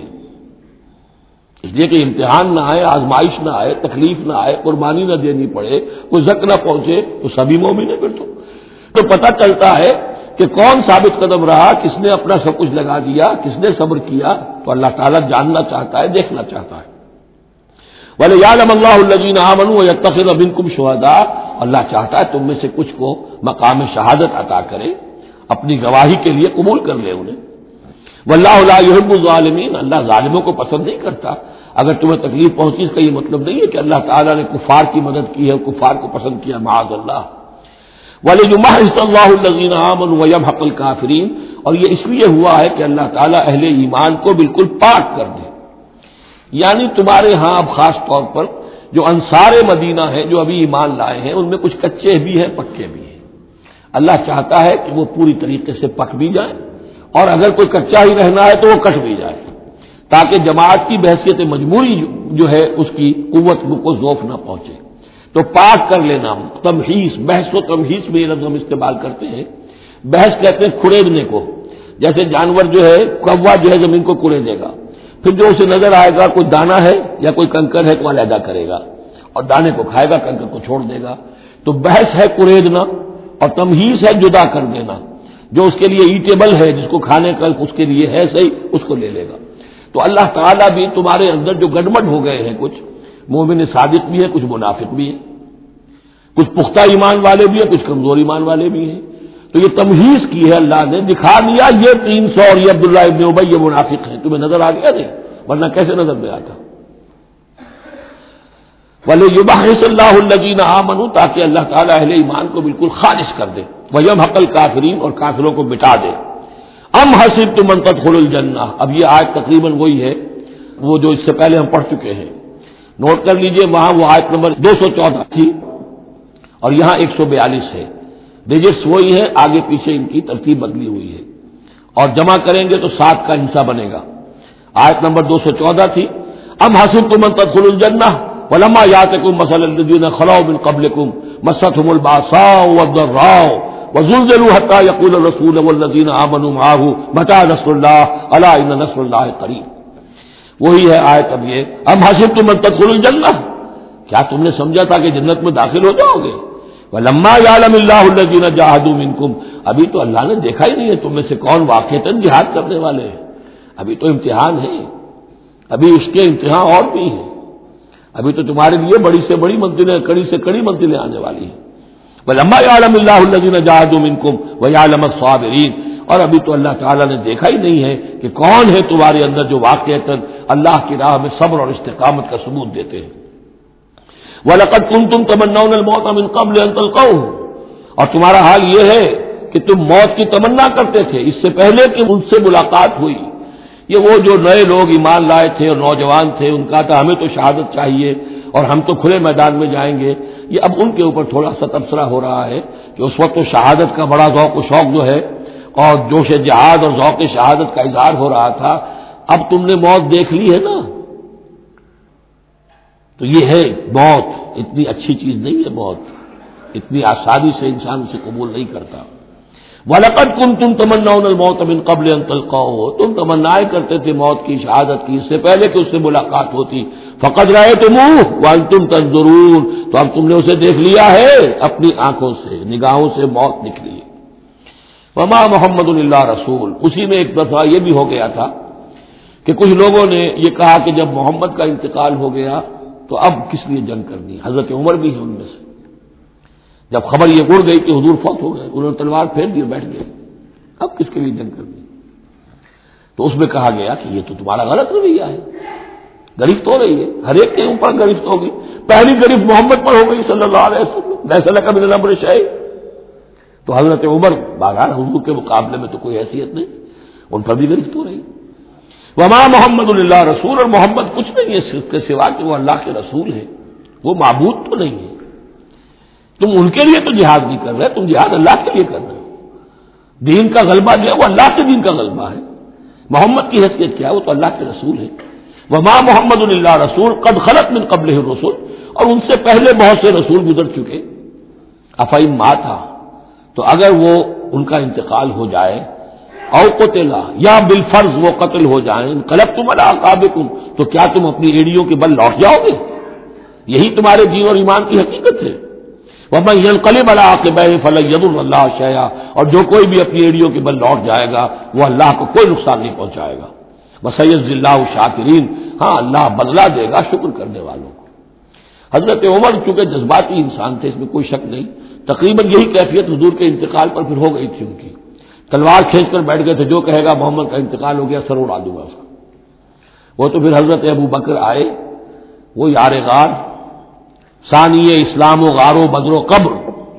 اس لیے کہ امتحان نہ آئے، آزمائش نہ آئے، تکلیف نہ آئے، قربانی نہ دینی پڑے، کوئی زک نہ پہنچے تو سبھی مومن ہیں. پھر تو پتہ چلتا ہے کہ کون ثابت قدم رہا، کس نے اپنا سب کچھ لگا دیا، کس نے صبر کیا. تو اللہ تعالیٰ جاننا چاہتا ہے، دیکھنا چاہتا ہے. وَلِيَعْلَمَ اللَّهُ الَّذِينَ آمَنُوا وَيَتَّخِذَ مِنكُمْ شُهَدَاءَ. اللہ چاہتا ہے تم میں سے کچھ کو مقام شہادت عطا کرے، اپنی گواہی کے لیے قبول کر لے انہیں. وَاللَّهُ لَا يُحِبُّ الظَّالِمِينَ. اللہ ظالموں کو پسند نہیں کرتا. اگر تمہیں تکلیف پہنچی اس کا یہ مطلب نہیں ہے کہ اللہ تعالیٰ نے کفار کی مدد کی ہے، کفار کو پسند کیا، معاذ اللہ. وَلِيُمَحِّصَ اللَّهُ الَّذِينَ آمَنُوا وَيَمْحَقَ الْكَافِرِينَ. اور یہ اس لیے ہوا ہے کہ اللہ تعالیٰ اہل ایمان کو بالکل پاک کر دے. یعنی تمہارے ہاں اب خاص طور پر جو انصار مدینہ ہیں جو ابھی ایمان لائے ہیں، ان میں کچھ کچے بھی ہیں، پکے بھی ہیں. اللہ چاہتا ہے کہ وہ پوری طریقے سے پک بھی جائیں، اور اگر کوئی کچا ہی رہنا ہے تو وہ کٹ بھی جائے، تاکہ جماعت کی بحثیت مجموعی جو ہے اس کی قوت کو ذوف نہ پہنچے. تو پاک کر لینا، تمحیص، بحث و تمحیص میں یہ لفظ ہم استعمال کرتے ہیں. بحث کہتے ہیں کھڑیدنے کو. جیسے جانور جو ہے، کوا جو ہے زمین کو کڑے دے گا، پھر جو اسے نظر آئے گا کوئی دانا ہے یا کوئی کنکر ہے تو علیحدہ کرے گا اور دانے کو کھائے گا، کنکر کو چھوڑ دے گا. تو بحث ہے کڑیدنا، اور تمحیص ہے جدا کر دینا. جو اس کے لیے ایٹیبل ہے، جس کو کھانے کا اس کے لیے ہے صحیح، اس کو لے لے گا. تو اللہ تعالیٰ بھی تمہارے اندر جو گڑبڑ ہو گئے ہیں، کچھ مومن صادق بھی ہے، کچھ منافق بھی ہے، کچھ پختہ ایمان والے بھی ہیں، کچھ کمزور ایمان والے بھی ہیں. تو یہ تمحیص کی ہے اللہ نے، دکھا دیا یہ 300 اور یہ عبداللہ ابن ابی یہ منافق ہیں. تمہیں نظر آ گیا نہیں؟ ورنہ کیسے نظر میں آتا؟ وَلِيُمَحِّصَ اللَّهُ الَّذِينَ آمَنُوا. تاکہ اللہ تعالیٰ اہل ایمان کو بالکل خالص کر دے. وَيَمْحَقَ الْكَافِرِينَ. اور کافروں کو مٹا دے. ام حسبتم ان تدخلوا الجنہ. اب یہ آیت تقریباً وہی ہے وہ جو اس سے پہلے ہم پڑھ چکے ہیں. نوٹ کر لیجئے، وہاں وہ آیت نمبر 214 تھی اور یہاں 142 ہے. ڈیجٹس وہی ہے، آگے پیچھے ان کی ترتیب بدلی ہوئی ہے، اور جمع کریں گے تو 7 کا حصہ بنے گا. آیت نمبر 214 تھی، ام حسبتم ان تدخلوا الجنہ ولما یاتکم مثل الذین خلوا من قبلکم مستهم الباساء والضراء وزلزلوا حتى يقول الرسول والذین آمنوا معه متى نصر الله الا ان نصر الله قریب. وہی ہے آیت. اب یہ ام حسبتم ان تدخلوا الجنہ، کیا تم نے سمجھا تھا کہ جنت میں داخل ہو جاؤ گے؟ وَلَمَّا يَعْلَمِ اللَّهُ الَّذِينَ جَاهَدُوا مِنكُمْ. ابھی تو اللہ نے دیکھا ہی نہیں ہے تم میں سے کون واقعتاً جہاد کرنے والے ہیں. ابھی تو امتحان ہے. ابھی اس کے امتحان اور بھی ہیں، ابھی تو تمہارے لیے بڑی سے بڑی منزلیں، کڑی سے کڑی منزلیں آنے والی ہیں۔ وَلَمَّا يَعْلَمِ اللَّهُ الَّذِينَ جَاهَدُوا مِنكُمْ وَيَعْلَمَ الصَّابِرِينَ، اور ابھی تو اللہ تعالیٰ نے دیکھا ہی نہیں ہے کہ کون ہے تمہارے اندر جو واقعتاً اللہ کی راہ میں صبر اور استقامت کا ثبوت دیتے ہیں۔ وَلَقَدْ كُنْتُمْ تَمَنَّوْنَ الْمَوْتَ مِنْ قَبْلِ أَنْ تَلْقَوْهُ، اور تمہارا حال یہ ہے کہ تم موت کی تمنا کرتے تھے اس سے پہلے کہ ان سے ملاقات ہوئی۔ یہ وہ جو نئے لوگ ایمان لائے تھے اور نوجوان تھے، ان کا تھا ہمیں تو شہادت چاہیے اور ہم تو کھلے میدان میں جائیں گے، یہ اب ان کے اوپر تھوڑا سا تبصرہ ہو رہا ہے کہ اس وقت تو شہادت کا بڑا ذوق و شوق جو ہے اور جوش جہاد اور ذوق شہادت کا اظہار ہو رہا تھا، اب تم نے موت دیکھ لی ہے نا، تو یہ ہے موت، اتنی اچھی چیز نہیں ہے موت، اتنی آسانی سے انسان اسے قبول نہیں کرتا۔ وَلَقَدْ كُنْتُمْ تَمَنَّوْنَ الْمَوْتَ مِنْ قَبْلِ أَنْ تَلْقَوْهُ، تم تمنائیں کرتے تھے موت کی، شہادت کی، اس سے پہلے کہ اس سے ملاقات ہوتی۔ فَقَدْ رَأَيْتُمُوهُ وَأَنْتُمْ تَنظُرُونَ، تو اب تم نے اسے دیکھ لیا ہے اپنی آنکھوں سے، نگاہوں سے موت نکلی ہے۔ وَمَا مُحَمَّدٌ إِلَّا رَسُولٌ، اسی میں ایک دفعہ یہ بھی ہو گیا تھا کہ کچھ لوگوں نے یہ کہا کہ جب محمد کا انتقال ہو گیا تو اب کس لیے جنگ کرنی، حضرت عمر بھی ہے ان میں سے، جب خبر یہ اڑ گئی کہ حضور فوت ہو گئے، انہوں نے تلوار پھیر دی بیٹھ گئے، اب کس کے لیے جنگ کرنی؟ تو اس میں کہا گیا کہ یہ تو تمہارا غلط رویہ ہے، گرفت ہو رہی ہے، ہر ایک کے اوپر گرفت ہوگی، پہلی گرفت محمد پر ہو گئی صلی اللہ علیہ وسلم، ليس لك من الامر شيء، تو حضرت عمر بہرحال حضور کے مقابلے میں تو کوئی حیثیت نہیں، ان پر بھی گرفت ہو رہی۔ وما محمد الا رسول، اور محمد کچھ نہیں ہے اس کے سوا کہ وہ اللہ کے رسول ہے، وہ معبود تو نہیں ہے، تم ان کے لیے تو جہاد نہیں کر رہے، تم جہاد اللہ کے لیے کر رہے ہو، دین کا غلبہ جو ہے وہ اللہ کے دین کا غلبہ ہے، محمد کی حیثیت کیا ہے، وہ تو اللہ کے رسول ہے۔ وما محمد الا رسول قد خلت من قبلہ الرسل، اور ان سے پہلے بہت سے رسول گزر چکے، افئن مات، تو اگر وہ ان کا انتقال ہو جائے، او قتلا، یا بالفرض وہ قتل ہو جائیں، انقلبتم علی اعقابکم، تو کیا تم اپنی ایڑیوں کے بل لوٹ جاؤ گے؟ یہی تمہارے دین اور ایمان کی حقیقت ہے۔ وَمَن يَنقَلِبْ عَلَىٰ عَقِبَيْهِ فَلَن يَضُرَّ اللَّهَ شَيْئًا، اور جو کوئی بھی اپنی ایڑیوں کے بل لوٹ جائے گا وہ اللہ کو کوئی نقصان نہیں پہنچائے گا۔ وَسَيَجْزِي اللَّهُ الشَّاكِرِينَ، ہاں اللہ بدلہ دے گا شکر کرنے والوں کو۔ حضرت عمر چونکہ جذباتی انسان تھے، اس میں کوئی شک نہیں، تقریباً یہی کیفیت حضور کے انتقال پر پھر ہو گئی تھی ان کی، تلوار کھینچ کر بیٹھ گئے تھے، جو کہے گا محمد کا انتقال ہو گیا سر اڑا دوں گا اس کا۔ وہ تو پھر حضرت ابو بکر آئے، وہ یار غار، ثانی اسلام و غار و بدر و قبر،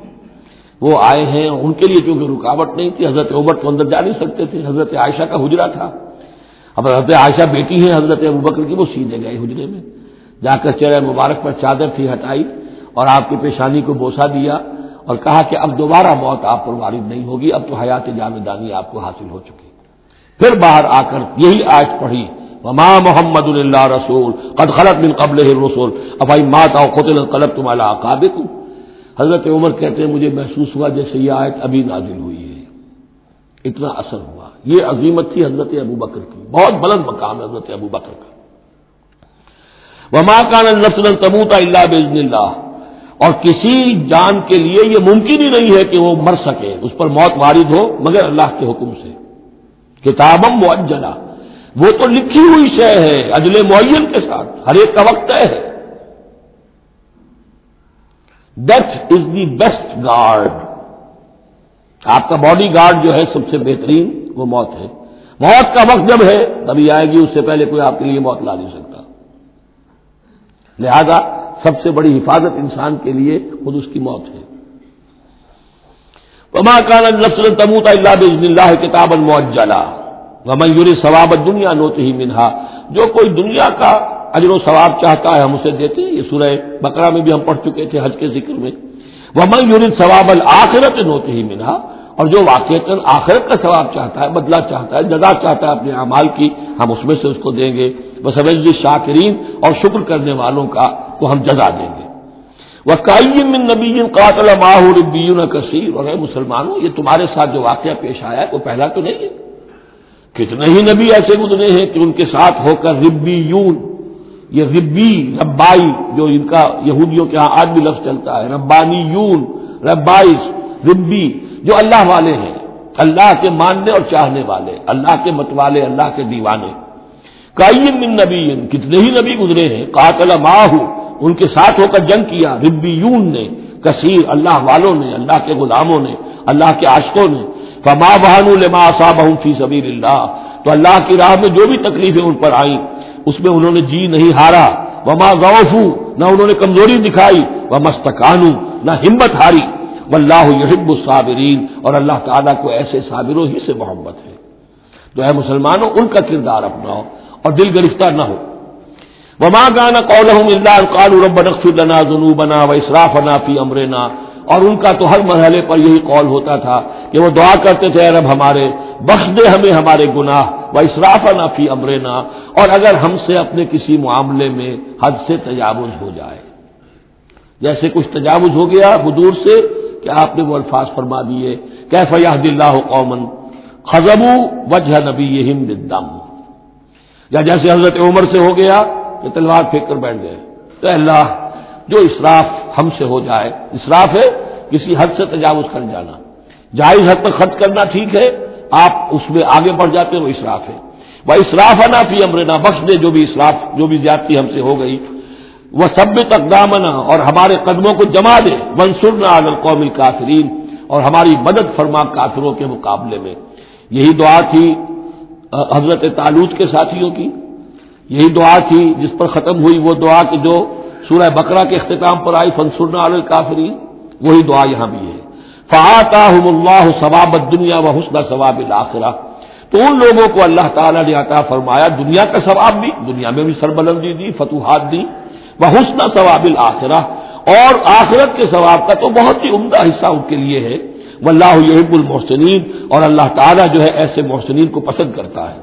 وہ آئے ہیں، ان کے لیے چونکہ رکاوٹ نہیں تھی، حضرت عمر تو اندر جا نہیں سکتے تھے، حضرت عائشہ کا حجرہ تھا، اب حضرت عائشہ بیٹی ہیں حضرت ابو بکر کی، وہ سیدھے گئے حجرے میں، جا کر چہرہ مبارک پر چادر تھی ہٹائی اور آپ کی پیشانی کو بوسہ دیا اور کہا کہ اب دوبارہ موت آپ پر وارد نہیں ہوگی، اب تو حیات جاویدانی آپ کو حاصل ہو چکی۔ پھر باہر آ کر یہی آیت پڑھی، وما محمد الا رسول قد خلت من قبلہ الرسل افئن مات او قتل انقلبتم علی اعقابکم۔ حضرت عمر کہتے ہیں مجھے محسوس ہوا جیسے یہ آیت ابھی نازل ہوئی ہے، اتنا اثر ہوا۔ یہ عظیمت تھی حضرت ابو بکر کی، بہت بلند مقام ہے حضرت ابو بکر کا۔ وما كان النفس ان تموت الا باذن اللہ، اور کسی جان کے لیے یہ ممکن ہی نہیں ہے کہ وہ مر سکے، اس پر موت وارد ہو مگر اللہ کے حکم سے۔ کتابا مؤجلہ، وہ تو لکھی ہوئی شے ہے اجل معین کے ساتھ، ہر ایک کا وقت طے ہے۔ Death is the best guard, آپ کا باڈی گارڈ جو ہے سب سے بہترین وہ موت ہے، موت کا وقت جب ہے تبھی آئے گی، اس سے پہلے کوئی آپ کے لیے موت لا نہیں سکتا۔ لہذا سب سے بڑی حفاظت انسان کے لیے خود اس کی موت ہے۔ وما كان النفس ان تموت الا باذن الله كتابا مؤجلا ومن يريد ثواب الدنيا نؤته منها، جو کوئی دنیا کا اجر و ثواب چاہتا ہے ہم اسے دیتے ہیں، یہ سورہ بقرہ میں بھی ہم پڑھ چکے تھے حج کے ذکر میں۔ ومن يريد ثواب الآخرة نؤته منها، اور جو واقعتاً آخرت کا ثواب چاہتا ہے، بدلہ چاہتا ہے، جزا چاہتا ہے اپنے اعمال کی، ہم اس میں سے اس کو دیں گے۔ وسنجزی الشاکرین، اور شکر کرنے والوں کا کو ہم جزا دیں گے۔ وَكَأَيٍّ مِّن نَّبِيٍّ قَاتَلَ مَعَهُ رِبِّيُّونَ كَثِيرٌ، اور اے مسلمانوں یہ تمہارے ساتھ جو واقعہ پیش آیا ہے وہ پہلا تو نہیں ہے، کتنے ہی نبی ایسے گزرے ہیں کہ ان کے ساتھ ہو کر ربیون، یہ ربی ربائی جو ان کا یہودیوں کے ہاں آج بھی لفظ چلتا ہے، ربانیون، ربائس، ربی، جو اللہ والے ہیں، اللہ کے ماننے اور چاہنے والے، اللہ کے متوالے، اللہ کے دیوانے، کائین من نبی، کتنے ہی نبی گزرے ہیں، قاتل معہ، ان کے ساتھ ہو کر جنگ کیا، ربیون نے، کثیر اللہ والوں نے، اللہ کے غلاموں نے، اللہ کے عاشقوں نے، فما وہنوا لما اصابہم فی سبیل اللہ، تو اللہ کی راہ میں جو بھی تکلیفیں ان پر آئیں اس میں انہوں نے جی نہیں ہارا، وما ضعفوا، نہ انہوں نے کمزوری دکھائی، وما استکانوا، نہ ہمت ہاری، واللہ یحب الصابرین، اور اللہ تعالیٰ کو ایسے صابروں ہی سے محبت ہے۔ تو اے مسلمانوں، ان کا کردار اپناؤ اور دل گرفتہ نہ ہو۔ وما كان قولهم الا ان قالوا ربنا اغفر لنا ذنوبنا واسرافنا في امرنا، اور ان کا تو ہر مرحلے پر یہی قول ہوتا تھا کہ وہ دعا کرتے تھے، اے رب ہمارے بخش دے ہمیں ہمارے گناہ، واسرافنا في امرنا، اور اگر ہم سے اپنے کسی معاملے میں حد سے تجاوز ہو جائے، جیسے کچھ تجاوز ہو گیا حضور سے کہ آپ نے وہ الفاظ فرما دیے، کیف یہدی اللہ قوما خذبوا وجہ نبیہم بالدم، یا جیسے حضرت عمر سے ہو گیا کہ تلوار پھینک کر بیٹھ گئے۔ تو اللہ جو اسراف ہم سے ہو جائے، اسراف ہے کسی حد سے تجاوز کر جانا، جائز حد تک خرچ کرنا ٹھیک ہے، آپ اس میں آگے بڑھ جاتے ہیں وہ اسراف ہے۔ وہ اسرافنا فی امرنا، بخش دے جو بھی اسراف، جو بھی زیادتی ہم سے ہو گئی، وہ ثبت اقدامنا، اور ہمارے قدموں کو جما دے، وانصرنا علی القوم الکافرین، اور ہماری مدد فرما کافروں کے مقابلے میں۔ یہی دعا تھی حضرت طالوت کے ساتھیوں کی، یہی دعا تھی جس پر ختم ہوئی وہ دعا کہ جو سورہ بقرہ کے اختتام پر آئی، فانصرنا علی الکافرین، وہی دعا یہاں بھی ہے۔ فآتاہم اللہ ثواب الدنیا وحسن ثواب الآخرہ، تو ان لوگوں کو اللہ تعالیٰ نے عطا فرمایا دنیا کا ثواب بھی، دنیا میں بھی سربلندی دی، فتوحات دی، وحسن ثواب الآخرہ، اور آخرت کے ثواب کا تو بہت ہی عمدہ حصہ ان کے لیے ہے، واللہ یحب المحسنین، اور اللہ تعالیٰ جو ہے ایسے محسنین کو پسند کرتا ہے۔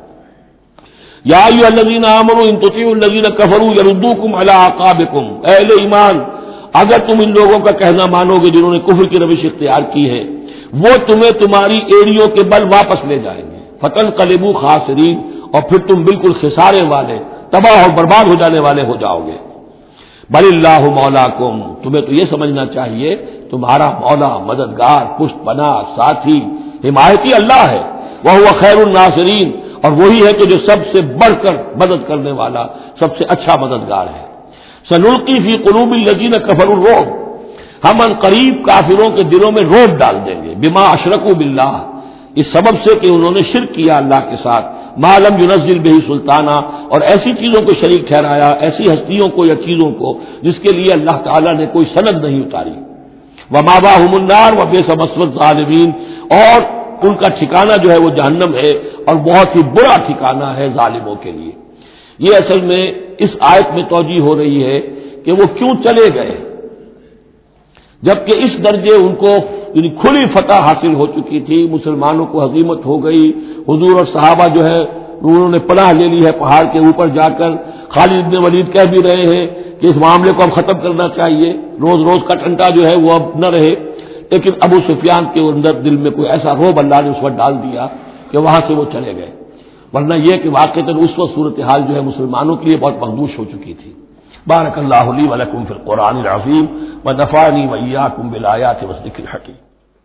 یا ایھا الذین آمنوا ان تطیعوا الذین کفروا یردوکم علی اعقابکم، اے اہل ایمان اگر تم ان لوگوں کا کہنا مانو گے جنہوں نے کفر کی روش اختیار کی ہے، وہ تمہیں تمہاری ایڑیوں کے بل واپس لے جائیں گے، فتنقلبوا خاسرین، اور پھر تم بالکل خسارے والے، تباہ اور برباد ہو جانے والے ہو جاؤ گے۔ بل اللہ مولاکم، تمہیں تو یہ سمجھنا چاہیے تمہارا مولا، مددگار، پشت پناہ، ساتھی، حمایتی اللہ ہے، وہو خیر الناصرین، اور وہی ہے کہ جو سب سے بڑھ کر مدد کرنے والا، سب سے اچھا مددگار ہے۔ سنلقی فی قلوب الذین کفروا الرعب، ہم ان قریب کافروں کے دلوں میں رعب ڈال دیں گے، بما اشرکوا باللہ، اس سبب سے کہ انہوں نے شرک کیا اللہ کے ساتھ، ما لم ينزل به سلطانہ، اور ایسی چیزوں کو شریک ٹھہرایا، ایسی ہستیوں کو یا چیزوں کو جس کے لیے اللہ تعالیٰ نے کوئی سند نہیں اتاری۔ ومأواہم النار وبئس مثوى الظالمین، اور ان کا ٹھکانہ جو ہے وہ جہنم ہے، اور بہت ہی برا ٹھکانہ ہے ظالموں کے لیے۔ یہ اصل میں اس آیت میں توجیہ ہو رہی ہے کہ وہ کیوں چلے گئے، جبکہ اس درجے ان کو یعنی کھلی فتح حاصل ہو چکی تھی، مسلمانوں کو ہزیمت ہو گئی، حضور اور صحابہ جو ہے انہوں نے پناہ لے لی ہے پہاڑ کے اوپر جا کر، خالد بن ولید کہہ بھی رہے ہیں کہ اس معاملے کو اب ختم کرنا چاہیے، روز روز کا ٹھنڈا جو ہے وہ اب نہ رہے، لیکن ابو سفیان کے اندر دل میں کوئی ایسا رعب اللہ نے اس وقت ڈال دیا کہ وہاں سے وہ چلے گئے، ورنہ یہ کہ واقعتاً اس وقت صورتحال جو ہے مسلمانوں کے لیے بہت مخدوش ہو چکی تھی۔ بارک اللہ لی ولکم فی القرآن العظیم ونفعنی وإیاکم بالآیات والذکر الحکیم۔